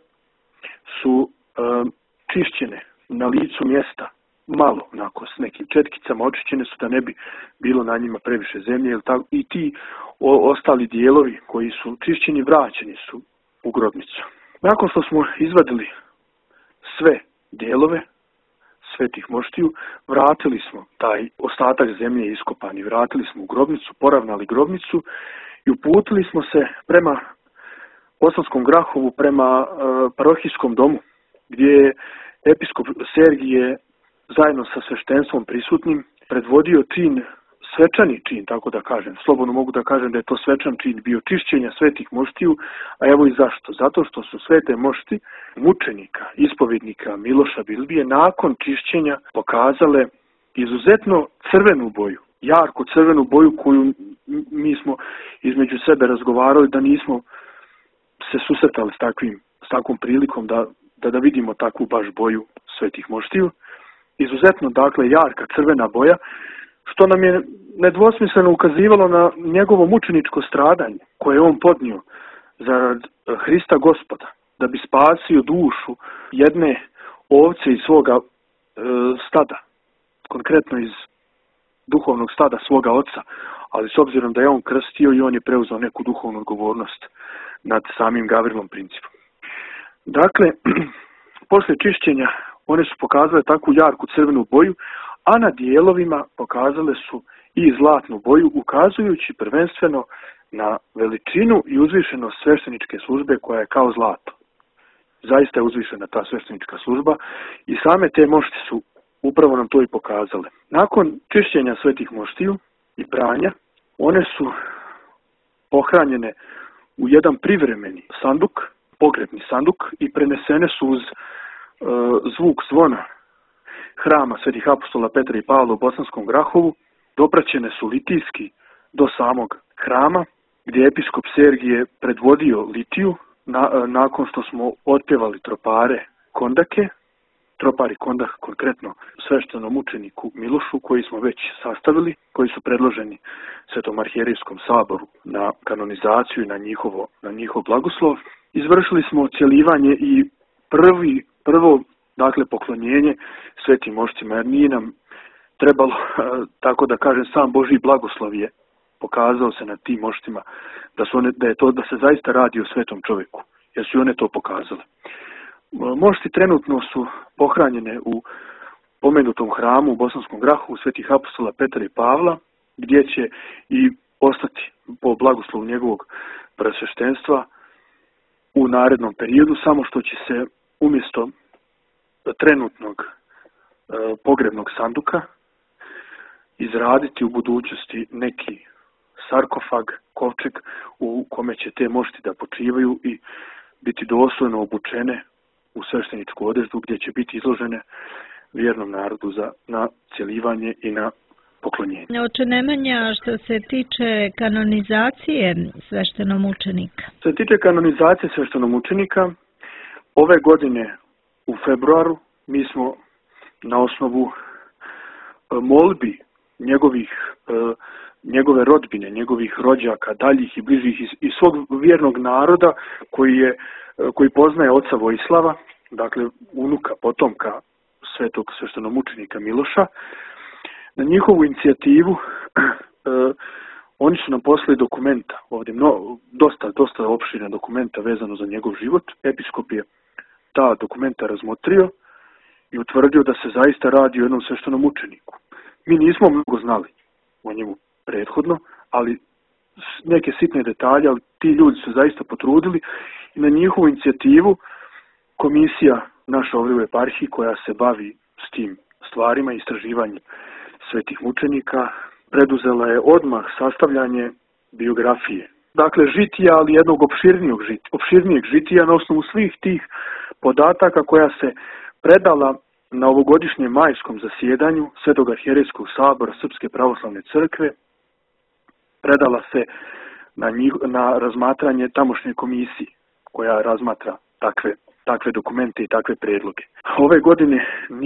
su čišćene na licu mjesta, malo, onako, s nekim četkicama, očišćene su da ne bi bilo na njima previše zemlje, i ti ostali dijelovi koji su čišćeni vraćeni su u grobnicu. Nakon što smo izvadili sve dijelove svetih moštiju, vratili smo taj ostatak zemlje iskopani, vratili smo u grobnicu, poravnali grobnicu i uputili smo se prema Bosanskom Grahovu, prema parohijskom domu, gdje je episkop Sergije zajedno sa sveštenstvom prisutnim predvodio čin, svečani čin, tako da kažem. Slobodno mogu da kažem da je to svečan čin bio čišćenja svetih moštiju, a evo i zašto. Zato što su svete mošti mučenika, ispovjednika Miloša Bilbije nakon čišćenja pokazale izuzetno crvenu boju, jarko crvenu boju koju mi smo između sebe razgovarali da nismo se susretali s takvom prilikom da vidimo takvu baš boju svetih moštiju. Izuzetno, dakle, jarka crvena boja, što nam je nedvosmisleno ukazivalo na njegovo mučeničko stradanje koje je on podnio zarad Hrista Gospoda, da bi spasio dušu jedne ovce iz svoga stada, konkretno iz duhovnog stada svoga oca, ali s obzirom da je on krstio i on je preuzeo neku duhovnu odgovornost nad samim Gavrilom principom. Dakle, poslije čišćenja one su pokazale takvu jarku crvenu boju, a na dijelovima pokazale su i zlatnu boju, ukazujući prvenstveno na veličinu i uzvišenost svešteničke službe koja je kao zlato. Zaista je uzvišena ta sveštenička služba i same te mošti su upravo nam to i pokazale. Nakon čišćenja svetih moštiju i pranja, one su pohranjene u jedan privremeni sanduk, pogrebni sanduk, i prenesene su uz zvuk zvona hrama svetih apostola Petra i Pavla u Bosanskom Grahovu, dopraćene su litijski do samog hrama, gdje je episkop Sergije predvodio litiju nakon što smo otpjevali tropare Kondake, tropari Kondak konkretno sveštenom mučeniku Milošu, koji smo već sastavili, koji su predloženi Svetom arhijerijskom saboru na kanonizaciju i na njihov blagoslov. Izvršili smo ocjelivanje i prvo dakle poklonjenje svetim moštima, jer nije nam trebalo, tako da kažem, sam Božji blagoslov je pokazao se na tim moštima da se zaista radi o svetom čovjeku, jer su one to pokazale. Mošti trenutno su pohranjene u pomenutom hramu u Bosanskom Grahovu svetih apostola Petra i Pavla, gdje će i ostati po blagoslovu njegovog presveštenstva u narednom periodu, samo što će se umjesto trenutnog pogrebnog sanduka izraditi u budućnosti neki sarkofag, kovčeg u kome će te mošti da počivaju i biti dostojno obučene u svešteničku odjeću, gdje će biti izložene vjernom narodu na cjelivanje i na poklonjenje. Oče Nemanja, što se tiče kanonizacije sveštenomučenika? Što se tiče kanonizacije sveštenomučenika, ove godine u februaru mi smo na osnovu molbi njegove rodbine, njegovih rođaka, daljih i bližih i svog vjernog naroda koji poznaje oca Vojislava, dakle unuka, potomka svetog sveštenomučenika Miloša. Na njihovu inicijativu oni su nam poslali dokumenta, ovdje dosta opširna dokumenta vezano za njegov život. Episkop je ta dokumenta razmotrio i utvrdio da se zaista radi o jednom sveštenomučeniku. Mi nismo mnogo znali o njemu prethodno, ali neke sitne detalje, ali ti ljudi su zaista potrudili i na njihovu inicijativu komisija naša ovdje u eparhiji koja se bavi s tim stvarima i istraživanjem svetih mučenika preduzela je odmah sastavljanje biografije. Dakle, žitija, ali jednog opširnijeg žitija na osnovu svih tih podataka koja se predala na ovogodišnjem majskom zasjedanju Svetog arhijerijskog sabora Srpske pravoslavne crkve, predala se na razmatranje tamošnje komisije koja razmatra takve dokumente i takve predloge. Ove godine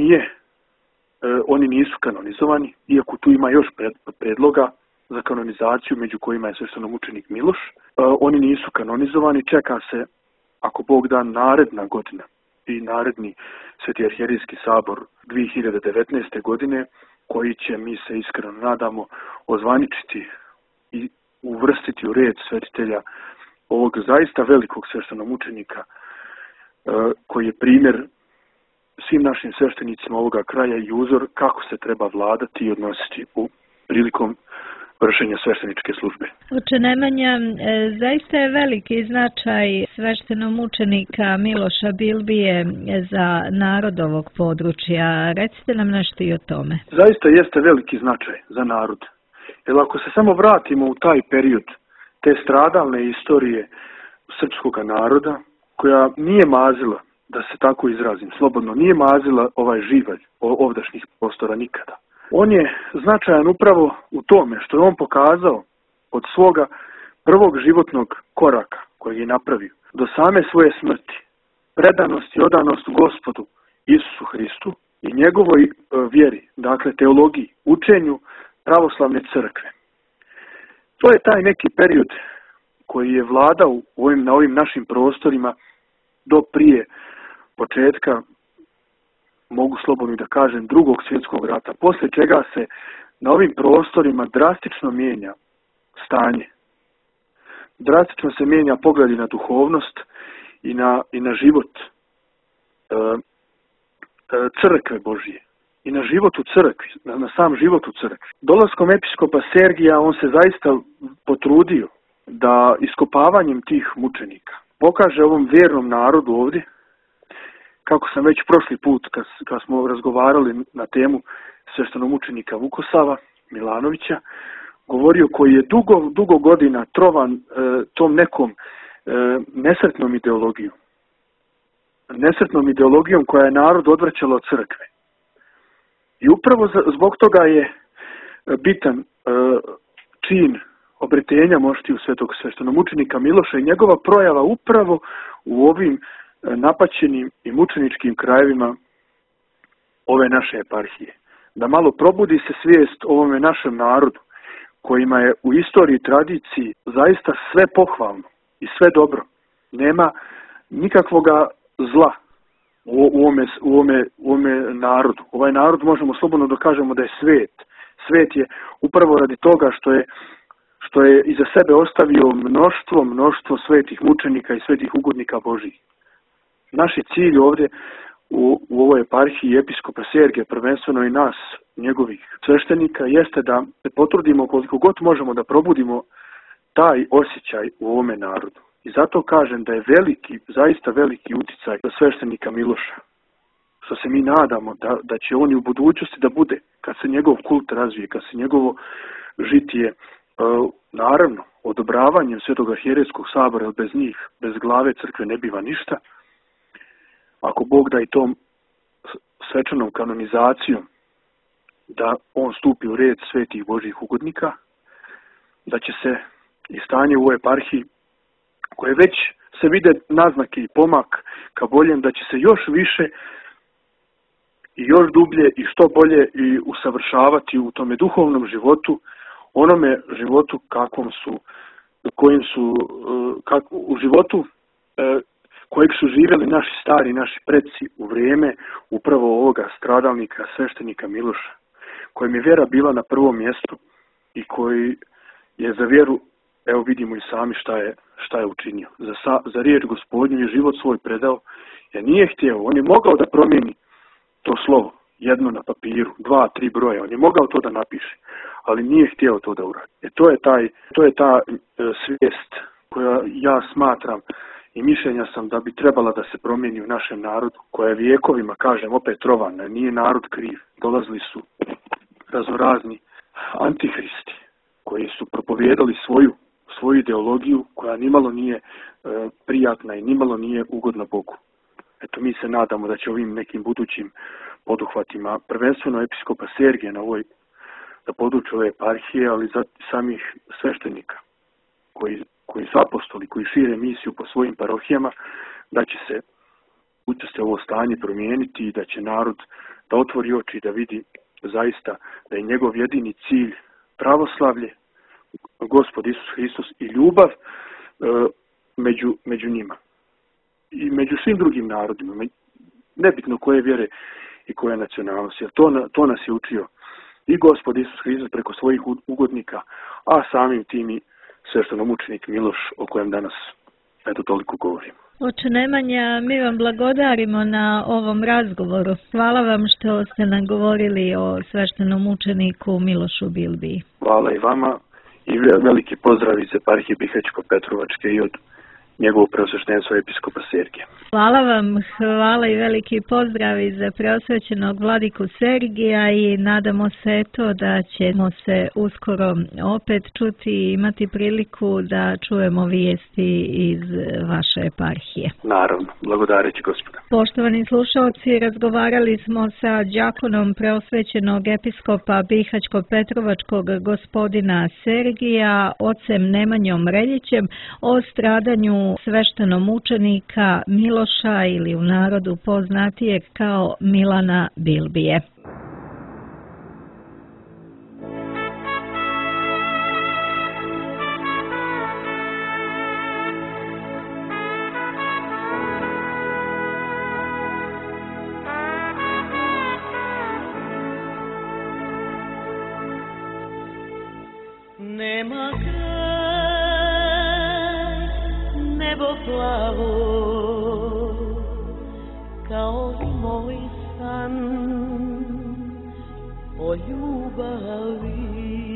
oni nisu kanonizovani, iako tu ima još predloga za kanonizaciju, među kojima je sveštenomučenik Miloš. Oni nisu kanonizovani, čeka se, ako Bog da, naredna godina i naredni Sveti arhijerijski sabor 2019. godine, koji će, mi se iskreno nadamo, ozvaničiti i uvrstiti u red svetitelja ovog zaista velikog sveštenomučenika, koji je primjer svim našim sveštenicima ovoga kraja i uzor kako se treba vladati i odnositi prilikom vršenja svešteničke službe. Oče Nemanja, zaista je veliki značaj sveštenomučenika Miloša Bilbije za narod ovog područja. Recite nam nešto i o tome. Zaista jeste veliki značaj za narod. Jer ako se samo vratimo u taj period te stradalne istorije srpskog naroda, koja nije mazila, da se tako izrazim slobodno, nije mazila ovaj živalj ovdašnjih prostora nikada. On je značajan upravo u tome što je on pokazao od svoga prvog životnog koraka koji je napravio do same svoje smrti, predanost i odanost Gospodu Isusu Hristu i njegovoj vjeri, dakle teologiji, učenju pravoslavne crkve. To je taj neki period koji je vladao na ovim našim prostorima do prije početka, mogu slobodno da kažem, Drugog svjetskog rata, poslije čega se na ovim prostorima drastično mijenja stanje. Drastično se mijenja pogled na duhovnost i na život crkve Božije. I na život u crkvi, na sam život u crkvi. Dolaskom episkopa Sergija on se zaista potrudio da iskopavanjem tih mučenika pokaže ovom vjernom narodu ovdje, kako sam već prošli put kad smo razgovarali na temu sveštenomučenika Vukosava Milanovića, govorio, koji je dugo godina trovan tom nekom nesretnom ideologijom. Nesretnom ideologijom koja je narod odvraćala od crkve. I upravo zbog toga je bitan čin obretenja moštiju svetog sveštenomučenika Miloša i njegova projava upravo u ovim napaćenim i mučeničkim krajevima ove naše eparhije. Da malo probudi se svijest ovome našem narodu, kojima je u istoriji i tradiciji zaista sve pohvalno i sve dobro. Nema nikakvoga zla u ovome narodu. Ovaj narod možemo slobodno dokažemo da je svet. Svet je upravo radi toga što je iza sebe ostavio mnoštvo svetih mučenika i svetih ugodnika Božih. Naš je cilj ovdje u ovoj eparhiji episkopa Sergija, prvenstveno i nas, njegovih sveštenika, jeste da se potrudimo koliko god možemo da probudimo taj osjećaj u ovome narodu. I zato kažem da je veliki, zaista veliki uticaj za sveštenika Miloša. Što se mi nadamo da će on i u budućnosti da bude, kad se njegov kult razvije, kad se njegovo žitije, naravno, odobravanjem Svetog arhijerejskog sabora, bez njih, bez glave crkve ne biva ništa. Ako Bog da i tom svečanom kanonizacijom da on stupi u red svetih Božjih ugodnika, da će se i stanje u ovoj eparhiji, koje već se vide naznake i pomak ka boljem, da će se još više i još dublje i što bolje i usavršavati u tome duhovnom životu, onome životu u životu kojeg su živjeli naši stari, naši preci u vrijeme upravo ovoga stradalnika, sveštenika Miloša, kojem je vjera bila na prvom mjestu i koji je za vjeru, evo vidimo i sami šta je učinio. Za riječ Gospodnju je život svoj predao, jer nije htio, on je mogao da promijeni to slovo, jedno na papiru, 2, 3 broja, on je mogao to da napiše, ali nije htio to da uradi. To je ta svijest koja ja smatram i mišljenja sam da bi trebala da se promijeni u našem narodu, koja je vijekovima, kažem, opet trovana, nije narod kriv. Dolazili su raznorazni antihristi koji su propovijedali svoju ideologiju koja nimalo nije prijatna i nimalo nije ugodna Bogu. Eto, mi se nadamo da će ovim nekim budućim poduhvatima, prvenstveno episkopa Sergija na području ove eparhije, ali za samih sveštenika koji su apostoli, koji šire misiju po svojim parohijama, da će se ovo stanje promijeniti i da će narod da otvori oči i da vidi zaista da je njegov jedini cilj pravoslavlje, Gospod Isus Hristos i ljubav među njima. I među svim drugim narodima, nebitno koje vjere i koje nacionalnosti. Jer to nas je učio i Gospod Isus Hristos preko svojih ugodnika, a samim tim i sveštenomučenik Miloš, o kojem danas toliko govorimo. Oče Nemanja, mi vam blagodarimo na ovom razgovoru. Hvala vam što ste nam govorili o sveštenomučeniku Milošu Bilbiji. Hvala i vama i veliki pozdrav iz eparhije Bihaćko-Petrovačke i od njegovog preosveštenstva episkopa Sergija. Hvala vam, hvala i veliki pozdrav iz preosvećenog vladiku Sergija i nadamo se da ćemo se uskoro opet čuti i imati priliku da čujemo vijesti iz vaše eparhije. Naravno, blagodareći Gospoda. Poštovani slušalci, razgovarali smo sa đakonom preosvećenog episkopa Bihaćko-Petrovačkog gospodina Sergija, ocem Nemanjom Reljićem, o stradanju sveštenomučenika Miloša ili u narodu poznatijeg kao Milana Bilbije. Nema nebo plavo kao moj san o ljubavi.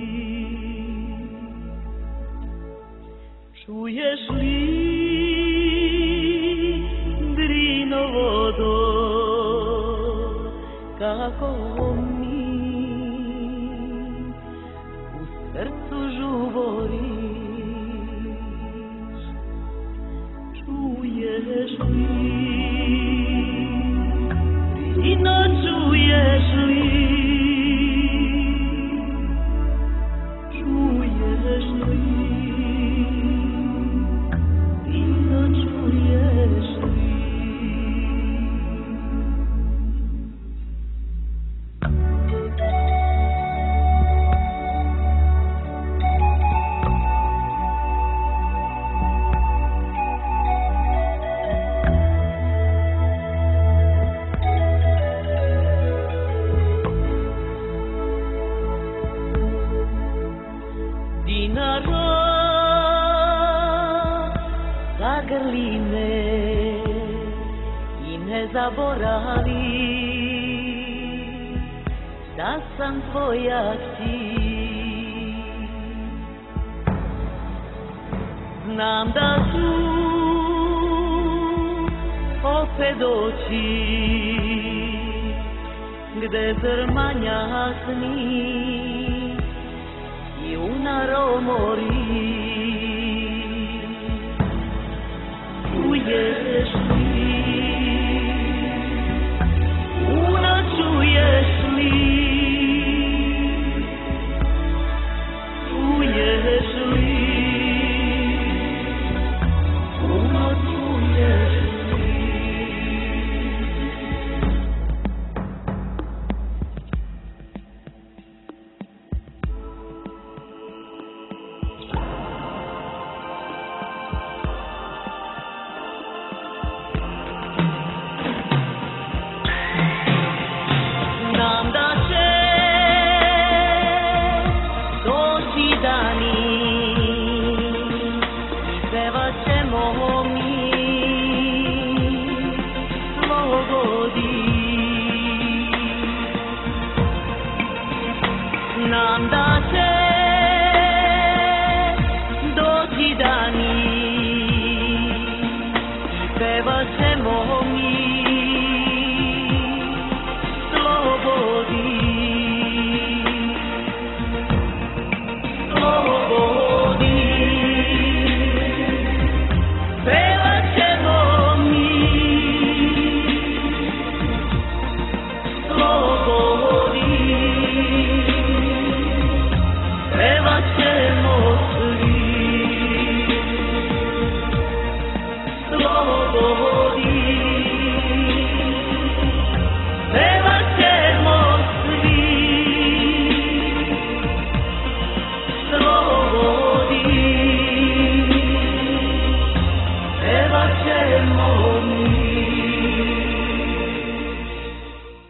Čuješ li Drino vodo kako mi u srcu žuvori? Čuješ li, Drino, čuješ li, čuješ li, Drino, čuješ li? Zaboravi da sam tvoja kći. Znam da ću opet doći gde zrmanja sni i unaro mori. Čuješ li, čuješ li, čuješ li, puno čuješ li?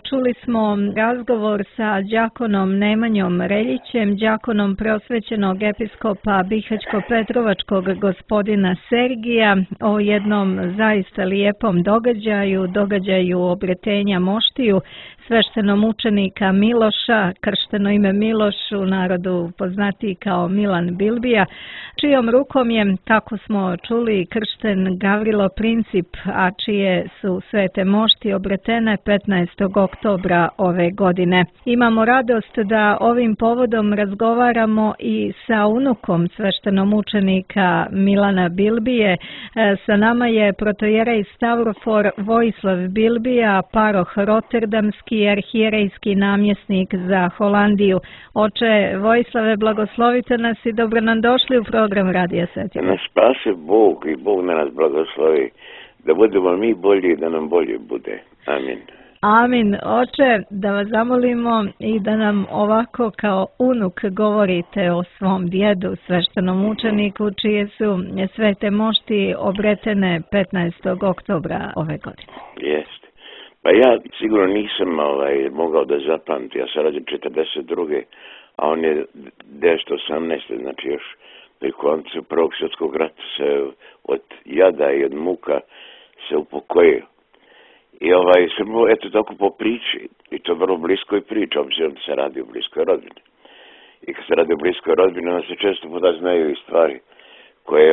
čuli smo razgovor sa đakonom Nemanjom Reljićem, đakonom prosvećenog episkopa Bihać-Petrovačkog gospodina Sergija, o jednom zaista lijepom događaju obretenja moštiju, sveštenomučenika Miloša, kršteno ime Miloš, u narodu poznatiji kao Milan Bilbija, čijom rukom je, kako smo čuli, kršten Gavrilo Princip, a čije su svete mošti obretene 15. oktobra ove godine. Imamo radost da ovim povodom razgovaramo i sa unukom sveštenomučenika Milana Bilbije. Sa nama je protojerej Stavrofor Vojislav Bilbija, paroh Roterdamski, arhijerejski namjesnik za Holandiju. Oče Vojislave, blagoslovite nas i dobro nam došli u program Radija Sveti. Nas spase Bog i Bog na nas blagoslovi, da budemo mi bolji i da nam bolje bude. Amin. Amin. Oče, da vas zamolimo i da nam ovako kao unuk govorite o svom djedu, sveštenom učeniku, čije su svete mošti obretene 15. oktobra ove godine. Jeste. Pa ja sigurno nisam mogao da zapamtim. Ja sam rađen 42. a on je 1918. Znači još pri koncu Prvog svjetskog rata se od jada i od muka se upokojio. I samo eto tako po priči, i to vrlo bliskoj priči, obzirom da se radi o bliskoj rodbini. I kad se radi o bliskoj rodbini, onda se često puta znaju i stvari koje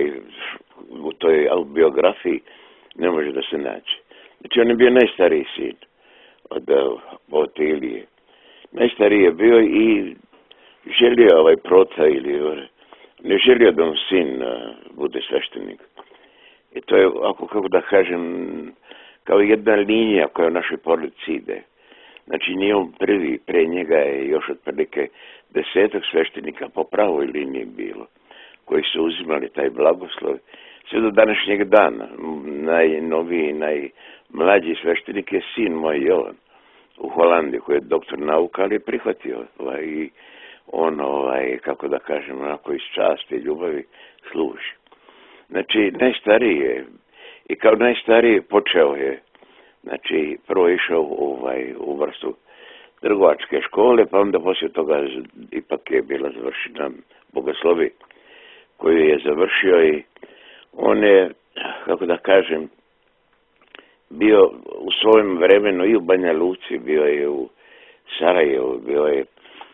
u toj biografiji ne može da se naći. Znači on je bio najstariji sin od Ilije. Najstariji je bio i želio prota ili ne želio da mu sin bude sveštenik. I to je, kako da kažem, kao jedna linija koja u našoj porodici ide. Znači nije on prvi, pre njega je još otprilike 10 sveštenika po pravoj liniji bilo, koji su uzimali taj blagoslov. Sve do današnjeg dana, najnoviji, najmlađi sveštenik je sin moj Jovan u Holandiji, koji je doktor nauka, ali je prihvatio i on, kako da kažem, onako iz časti i ljubavi služi. Znači, najstariji je, i kao najstariji počeo je, znači, prvo išao u vrstu trgovačke škole, pa onda poslije toga ipak je bila završena bogoslovi koju je završio i on je, kako da kažem, bio u svojem vremenu i u Banja Luci, bio je u Sarajevu, bio je,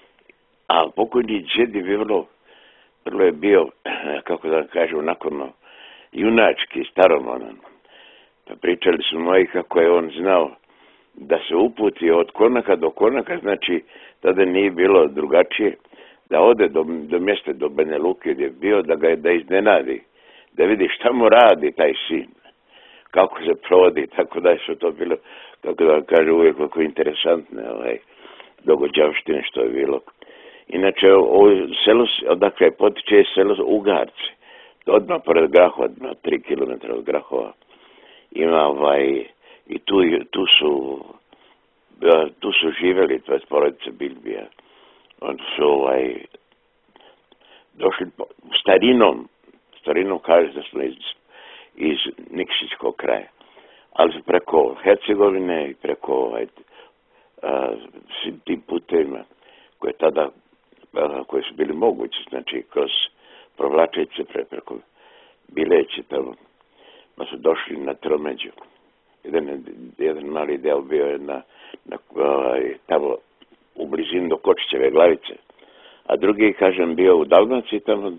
a pokojni džed je vrlo je bio, kako da kažem, onako junački, staromonan. Pa pričali su moji kako je on znao da se uputi od konaka do konaka, znači tada nije bilo drugačije, da ode do mjesta, do Banja Luke gdje je bio, da iznenadi, da vidi šta mu radi taj sin, kako se provodi, tako da je što to bilo, kako da kažem, uvijek kako interesantne događavštine što je bilo. Inače, selo, odakle potiče je selo Ugarci, odmah pored Grahova, 3 km od Grahova. Ima i tu su živjeli, to je porodica Bilbija. Oni su došli starinom kaže da smo iz Nikšićkog kraja. Ali su preko Hercegovine i preko svim tim putevima koje su bili mogući, znači kroz provlačice preko Bileće tamo, pa su došli na Tromeđu. Jedan mali deo bio je tamo u blizini do Kočićeve Glavice, a drugi, kažem, bio u Dalmaciji tamo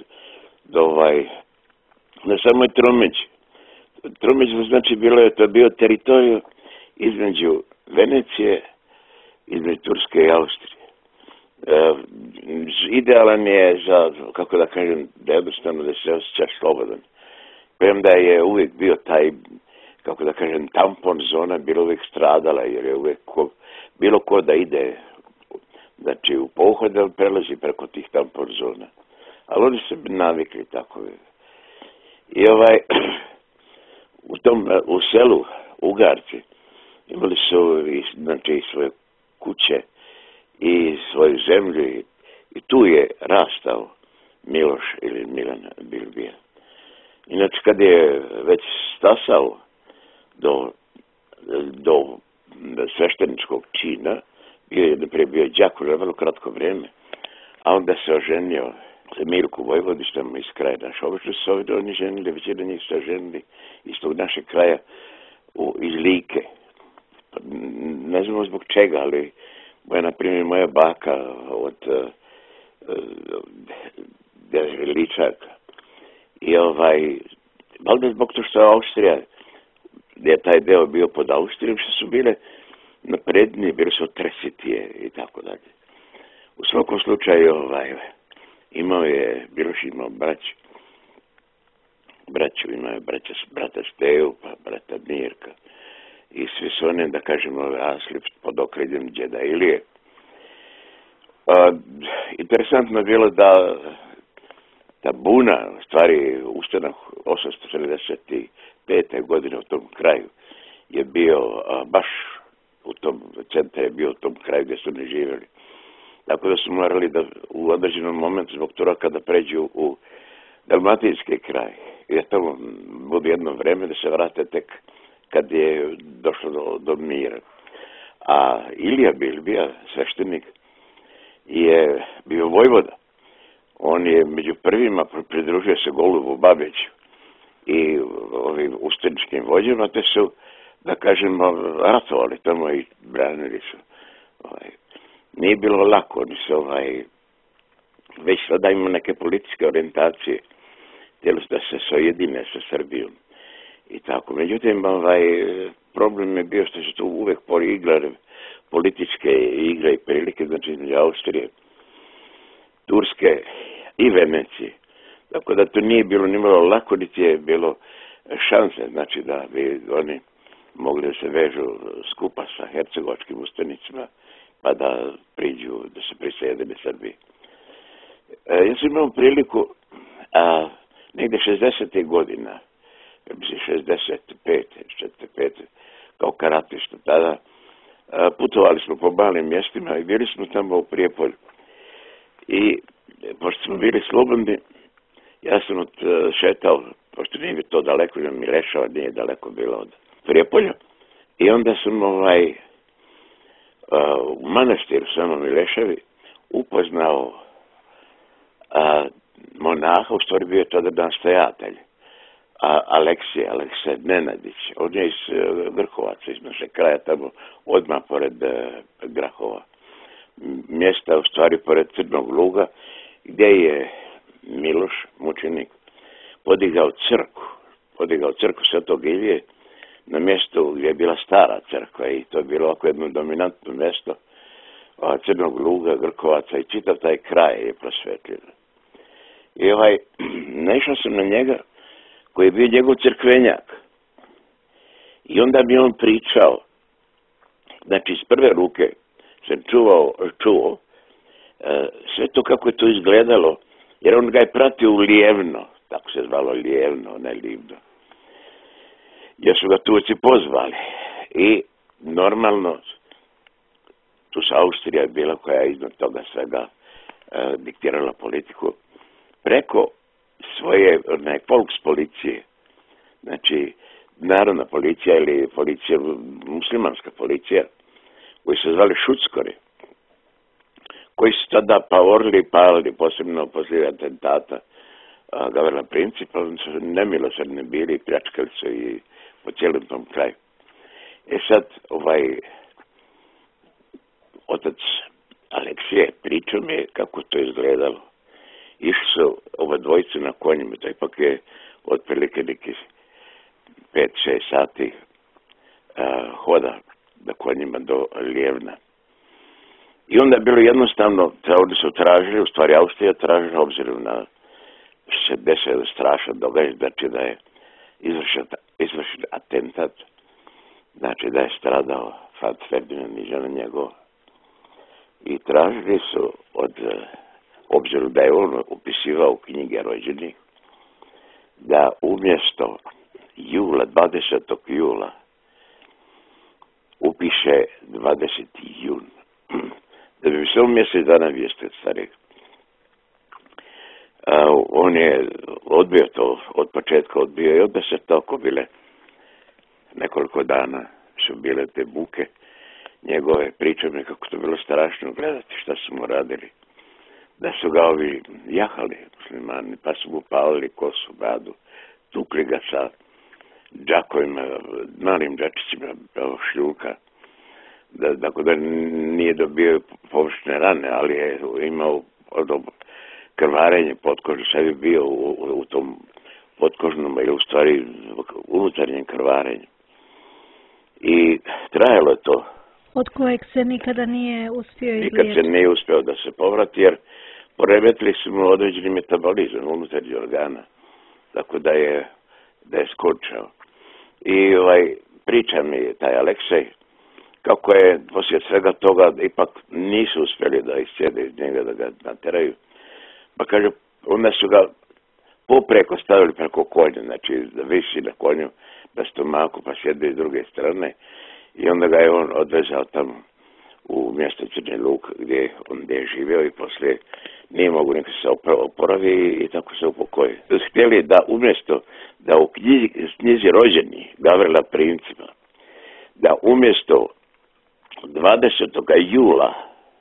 na samoj Tromeđi. Tromeđu, znači, to je bio teritorij između Venecije, između Turske i Austrije. Idealan je za, kako da kažem, da jednostavno da se osjećaš slobodan. Premda je uvijek bio taj, kako da kažem, tampon zona bila uvijek stradala, jer je uvijek bilo ko da ide, znači u pohode, on prelazi preko tih tampon zona. Ali oni su navikli tako. I u selu Ugarci imali su znači svoje kuće i svoju zemlju i tu je rastao Miloš ili Milan Bilbija. Inače, kad je već stasao do svešteničkog čina, prije bio je đak u vrlo kratko vrijeme, a onda se oženio za Milku Vojvodištom iz kraja naše. Obično su ovdje oni ženili, većina njih se oženili iz tog našeg kraja iz Like. Ne znamo zbog čega, ali na primjer moja baka od Ličaka. I valjda zbog to što je Austrija, gdje je taj deo bio pod Austrijom, što su bile naprednije, bili su Tresitije i tako dalje. U svakom slučaju, Miloš imao braću, imao je brata Steju, pa brata Mirka. I svi su oni, da kažemo, rasli pod okriljem djeda Ilije. Interesantno je bilo da ta buna, u stvari ustanak 845. godine u tom kraju je bio baš u tom centru, je bio u tom kraju gdje su ne živjeli. Tako da su morali da u određenom momentu zbog Turaka da pređu u dalmatinski kraj. I da tamo bude jedno vreme da se vrate tek kad je došlo do mira. A Ilija Bilbija, sveštenik, je bio vojvoda. On je među prvima pridružio se Golubu Babiću i ovim ustaničkim vođama, te su, da kažemo, ratovali tamo i branili su. Nije bilo lako, oni su već sada imaju neke političke orijentacije, htjeli su da se sojedine sa Srbijom i tako. Međutim, problem je bio što su tu uvek igrali političke igre i prilike, znači između Austrije, Turske i Venecije. Tako da to nije bilo nimalo lako, niti je bilo šanse, znači da bi oni mogli da se vežu skupa sa hercegovačkim ustanicima, pa da priđu, da se prisjedine Srbiji. Ja sam imao priliku, negdje 60. godina, 65. kao karatista tada, putovali smo po malim mjestima i bili smo tamo u Prijepolju. I pošto smo bili slobodni, ja sam šetao, pošto nije to daleko, Milešava nije daleko bilo od Prijepolja, i onda sam u manastiru samo Milešavi upoznao monaha, u stvari bio je tada nastojatelj, Aleksej Nenadić. On je iz Grhovaca, iz našeg kraja, tamo odmah pored Grahova. Mjesta, u stvari, pored Crnog Luga, gdje je Miloš, mučenik, podigao crkvu Svetog Ilije na mjestu gdje je bila stara crkva i to je bilo ovako jedno dominantno mjesto Crnog Luga, Grkovaca i čitav taj kraj je prosvetljeno. I naišao sam na njega koji je bio njegov crkvenjak. I onda mi on pričao, znači iz prve ruke sam čuo sve to kako je to izgledalo, jer on ga je pratio u Lijevno, tako se zvalo Lijevno, ne Livno. Jer su ga Turci pozvali. I normalno, tu se Austrija bila koja je iznad toga svega diktirala politiku, preko svoje Volkspolicije, znači narodna policija ili policija, muslimanska policija, koji se zvali šuckori, koji su tada palili, posebno poslije atentata Gavrila Principa, oni su nemilosrdni bili i pljačkali su i po cijelom tom kraju. Sad, otac Aleksije pričao mi je kako to izgledalo. Išli su ova dvojica na konjima, to ipak je otprilike neki 5-6 sati hoda na konjima do Lijevna. I onda je bilo jednostavno, ovdje su tražili, u stvari Austrija tražila, obzirom na što se desio strašan događaj, znači da je izvršen atentat, znači da je stradao Franz Ferdinand i žena njegova. I tražili su obzirom da je on upisivao knjige rođenih, da umjesto jula, 20. jula, upiše 20. jun. Da bi se mjesec dana vijesti starih. On je odbio to, od početka i onda se tako bile nekoliko dana su bile te buke njegove priče mi kako to bilo strašno gledati šta su mu radili. Da su ga ovi jahali muslimani, pa su mu palili kosu, bradu, tukli ga sa džakovima, malim džačićima šljunka. Dakle, da nije dobio površne rane, ali je imao krvarenje potkožu, sad je bio u tom potkožnom ili u stvari unutarnjem krvarenju. I trajalo je to. Od kojeg se nikada nije uspio izliječiti? Nikad se nije uspio da se povrati, jer poremetili su mu određeni metabolizam unutarnjih organa. Tako da je skočao. I priča mi taj Aleksej, kako je poslije svega toga ipak nisu uspjeli da iscijede iz njega, da ga nateraju. Pa kaže, onda su ga popreko stavili preko konja, znači da visi na konju, na stomaku, pa sjede iz druge strane. I onda ga je on odvezao tamo u mjesto Crni Luk gdje je živio i poslije nije mogu neko se oporavi i tako se upokoji. Htjeli da umjesto da u knjizi rođeni Gavrila Principa, da umjesto 20. jula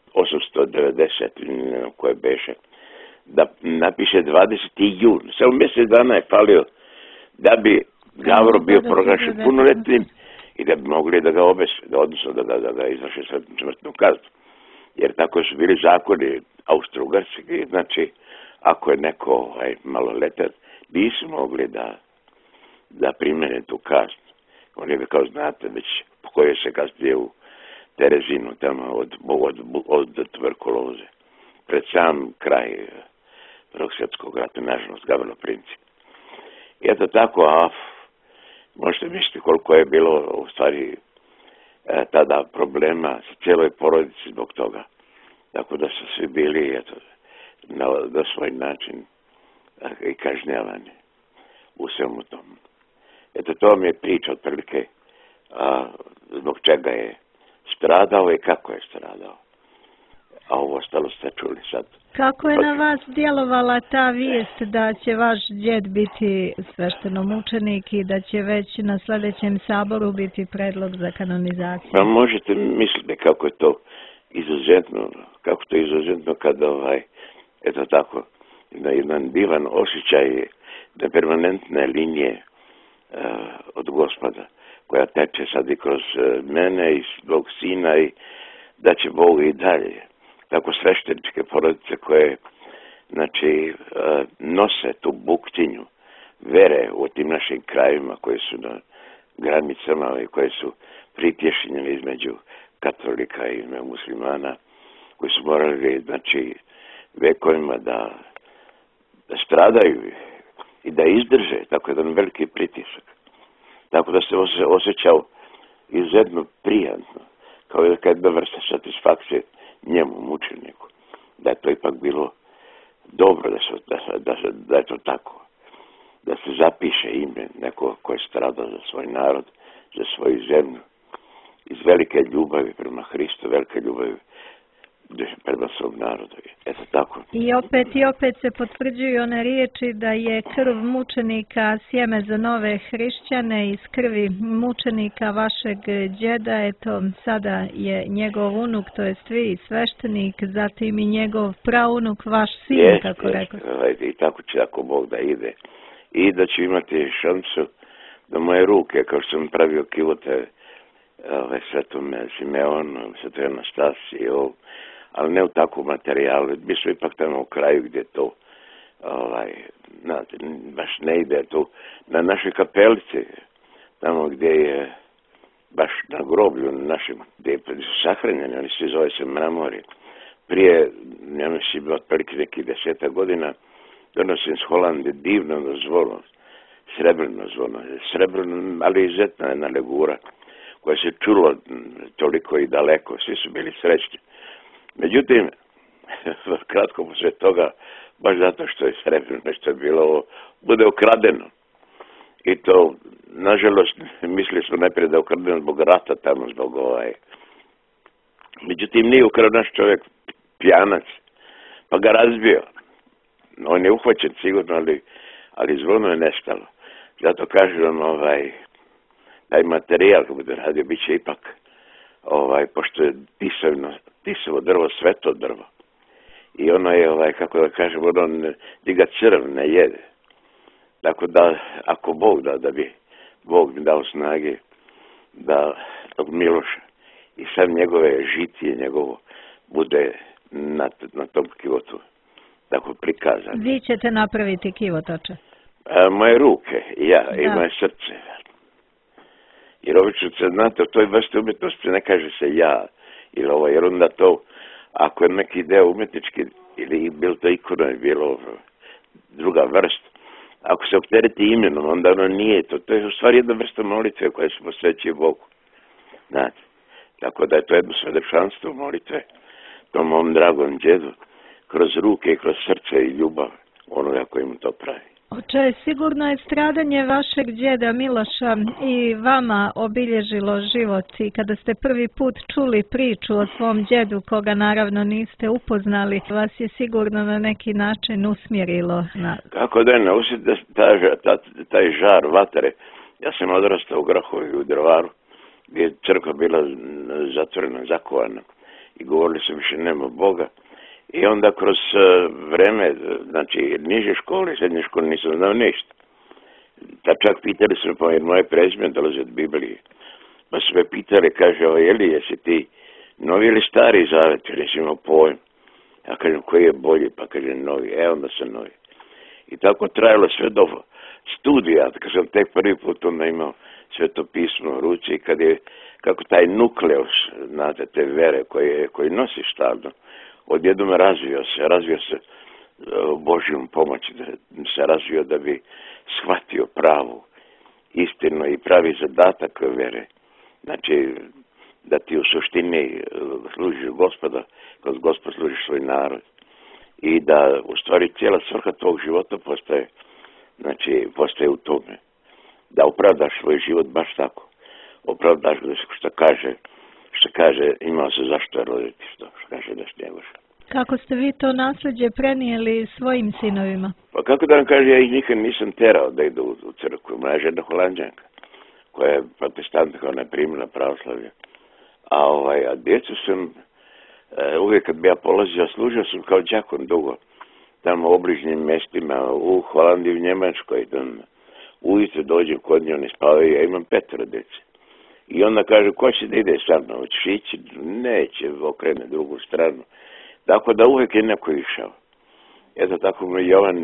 890. koje beše, da napiše 20. jun. Samo mjesec dana je falio da bi Gavro bio proglašen punoletnim i da bi mogli da ga obese, odnosno da ga izvrše smrtnu kaznu. Jer tako su bili zakoni austrougarski, znači ako je neko maloletan, nisu mogli da primjene tu kaznu. On je, kao znate, već pokojio se kasnije u Terezinu tamo od tuberkuloze. Pred sam kraj Prvog svjetskog rata, nažalost, Gavrilo Princip. I eto tako, možete misliti koliko je bilo u stvari tada problema sa cijeloj porodici zbog toga. Tako da su svi bili na svoj način i kažnjavani u svemu tomu. Eto, to mi je priča otprilike zbog čega je stradao i kako je stradao. A ovo ostalo ste čuli sad. Kako je na vas djelovala ta vijest da će vaš djed biti sveštenomučenik i da će već na sljedećem saboru biti predlog za kanonizaciju? Pa možete misliti kako je to izuzetno kada eto tako, jedan divan osjećaj da permanentne linije od Gospoda koja teče sad i kroz mene i svog sina i da će Bog i dalje. Tako svešteničke porodice koje, znači, nose tu buktinju vere u tim našim krajevima koji su na granicama i koje su pritješinjeni između katolika i muslimana, koji su morali, znači, vekovima da stradaju i da izdrže tako jedan veliki pritisak. Tako da se osjećao izuzetno prijatno, kao jedna vrsta satisfakcije njemu, mučeniku, da je to ipak bilo dobro, da je to tako, da se zapiše ime neko ko je stradao za svoj narod, za svoju zemlju, iz velike ljubavi prema Hristu, velike ljubavi prema svom narodu. Eto tako. I opet se potvrđuju one riječi da je krv mučenika sjeme za nove hrišćane, iz krvi mučenika vašeg djeda, eto sada je njegov unuk, to jest vi sveštenik, zatim i njegov praunuk, vaš sin, kako rekao. I tako će ako Bog da ide. I da će imati šansu da moje ruke, kao što sam pravio kivote Svetome Simeonu, Svetoj Anastasiji, ali ne u takvom materijalu. Mi smo ipak tamo u kraju gdje to baš ne ide tu. Na našoj kapelici, tamo gdje je baš na groblju našem, gdje su sahranjeni, oni se zove se Mramori. Prije, ja mislim, otprilike nekih 10 godina, donosim s Holande divno zvono, srebrno zvono, ali izuzetna jedna legura, koja se čulo toliko i daleko, svi su bili srećni. Međutim, kratko poslije toga, baš zato što je srebrno, što je bilo, bude ukradeno. I to, nažalost, mislili smo najprije da je ukradeno zbog rata tamo, zbog Međutim, nije ukrao naš čovjek pijanac, pa ga razbio. On je uhvaćen sigurno, ali zvono je nestalo. Zato kažem vam, taj materijal koji bude radio, bit će ipak pošto je tisovo drvo, sveto drvo. I ono je, kako da kažem, ono ga crv ne jede. Tako da, ako Bog da bi Bog mi dao snage da tog Miloša i sad njegove žitije, njegovo, bude na tom kivotu tako prikazano. Vi ćete napraviti kivotače? Moje ruke, ja i moje srce. Jer obično se, znate, u toj vrsti umjetnosti ne kaže se ja ili ovo, jer onda to, ako je neki deo umjetnički, ili bilo to ikona, bilo druga vrsta, ako se optereti imenom, onda ono nije to. To je u stvari jedna vrsta molitve koja se posvećuje Bogu. Znate, tako da je to jedno svedečanstvo molitve tom mom dragom djedu, kroz ruke, kroz srce i ljubav onoga koji mu to pravi. Oče, sigurno je stradanje vašeg djeda Miloša i vama obilježilo život i kada ste prvi put čuli priču o svom djedu, koga naravno niste upoznali, vas je sigurno na neki način usmjerilo na... Kako da ne osjeti taj žar vatre. Ja sam odrastao u Grahovi u Drvaru, gdje je crkva bila zatvorena, zakovana i govorili su više nema Boga. I onda kroz vreme, znači niže škole, srednje škole nisam znao ništa. Pa čak pitali su me, pa jer moje prezime dolaze od Biblije. Pa su me pitali, kaže, jesi ti novi ili stari zavet, jer nisi imao pojem. Ja kažem, koji je bolji? Pa kaže, novi. Onda sam novi. I tako trajalo sve do studija, kad sam tek prvi put onda imao Sveto pismo u ruci i kad je, kako taj nukleus, znate, te vere koji nosiš stalno, odjednom razvio se Božjom pomoći, da se razvio da bi shvatio pravu istinu i pravi zadatak vere. Znači, da ti u suštini služiš Gospoda, kad Gospod služiš svoj narod. I da, u stvari, cijela svrha tvog života postaje u tome. Da opravdaš svoj život baš tako. Opravdaš što kaže, imao se zašto roditi, što kaže današnji Bož. Kako ste vi to nasljeđe prenijeli svojim sinovima? Pa kako da vam kaže, ja ih nikad nisam terao da idu u crkvu. Moja žena Holandjanka, koja je protestantka, ona je primila pravoslavlje. A djecu sam, uvijek kad bi ja polazio, služio sam kao đakon dugo. Tamo u obližnjim mjestima, u Holandiji, u Njemačkoj, ujutro dođem kod nje, oni spavaju, ja imam 5 djece. I onda kaže, ko će da ide sa mnom, hoćeš ići? Neće, okrene drugu stranu. Tako da uvijek je neko išao. Eto tako mu Jovan,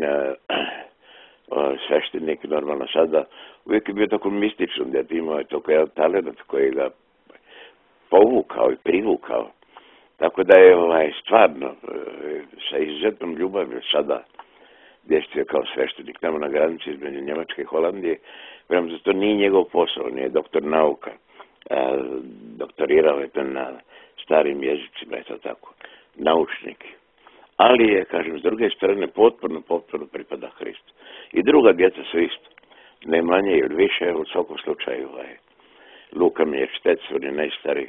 sveštenik, normalno sada, uvijek je bio tako mističan, da je imao toko jedan talent koji ga povukao i privukao. Tako da je stvarno sa izuzetnom ljubavlju sada dještio kao sveštenik tamo na granici između Njemačke i Holandije. Prema to nije njegov posao, nije doktor nauka. Doktorirao je to na starim jezicima, eto tako, naučnik. Ali je, kažem, s druge strane potpuno pripada Hristu. I druga djeca su isto. Ne manje ili više, u svakom slučaju. Luka mi je Štec, on je najstariji.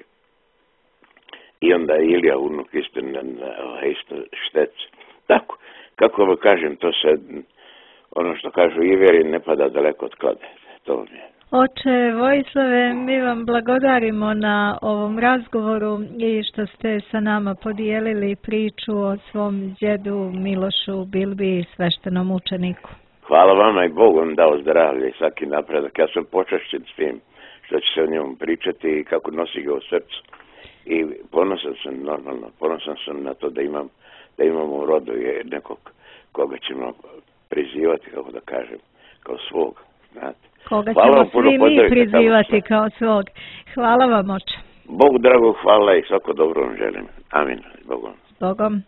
I onda je Ilija, unuk isto Štec. Tako, kako vam kažem, to se, ono što kažu Iveri, ne pada daleko od klade. To mi je. Oče Vojislave, mi vam blagodarimo na ovom razgovoru i što ste sa nama podijelili priču o svom djedu Milošu Bilbiji, sveštenom učeniku. Hvala vama i Bog vam dao zdravlje i svaki napredak. Ja sam počašćen s tim što će se o njemu pričati i kako nosi ga u srcu. I ponosan sam na to da imamo u rodu nekog koga ćemo prizivati, kako da kažem, kao svog, znate. Koga ćemo svi mi prizivati kao svog. Hvala vam, oče. Bogu drago hvala i svako dobro vam želim. Amin. Bogom. Bogom.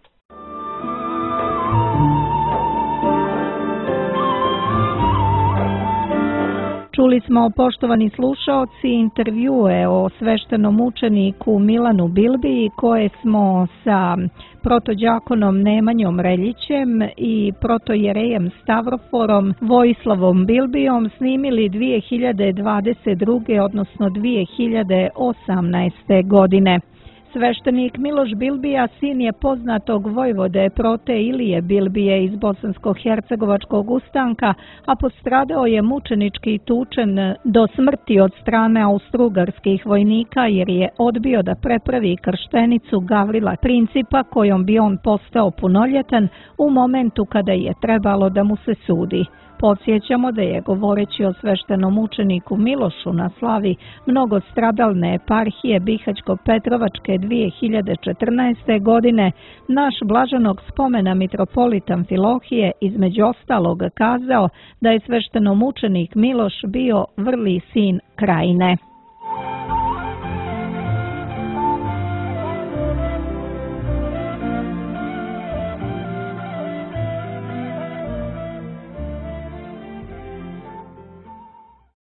Čuli smo, poštovani slušaoci, intervjue o sveštenom učeniku Milanu Bilbiji koje smo sa protođakonom Nemanjom Reljićem i protojerejem Stavroforom Vojislavom Bilbijom snimili 2022. odnosno 2018. godine. Sveštenik Miloš Bilbija sin je poznatog vojvode Prote Ilije Bilbije iz Bosansko-hercegovačkog ustanka, a postradao je mučenički tučen do smrti od strane austrougarskih vojnika jer je odbio da prepravi krštenicu Gavrila Principa kojom bi on postao punoljetan u momentu kada je trebalo da mu se sudi. Podsjećamo da je, govoreći o sveštenom učeniku Milošu na slavi mnogostradalne eparhije Bihać-Petrovačke 2014. godine, naš blaženog spomena mitropolit Amfilohije između ostalog kazao da je sveštenomučenik Miloš bio vrli sin Krajine.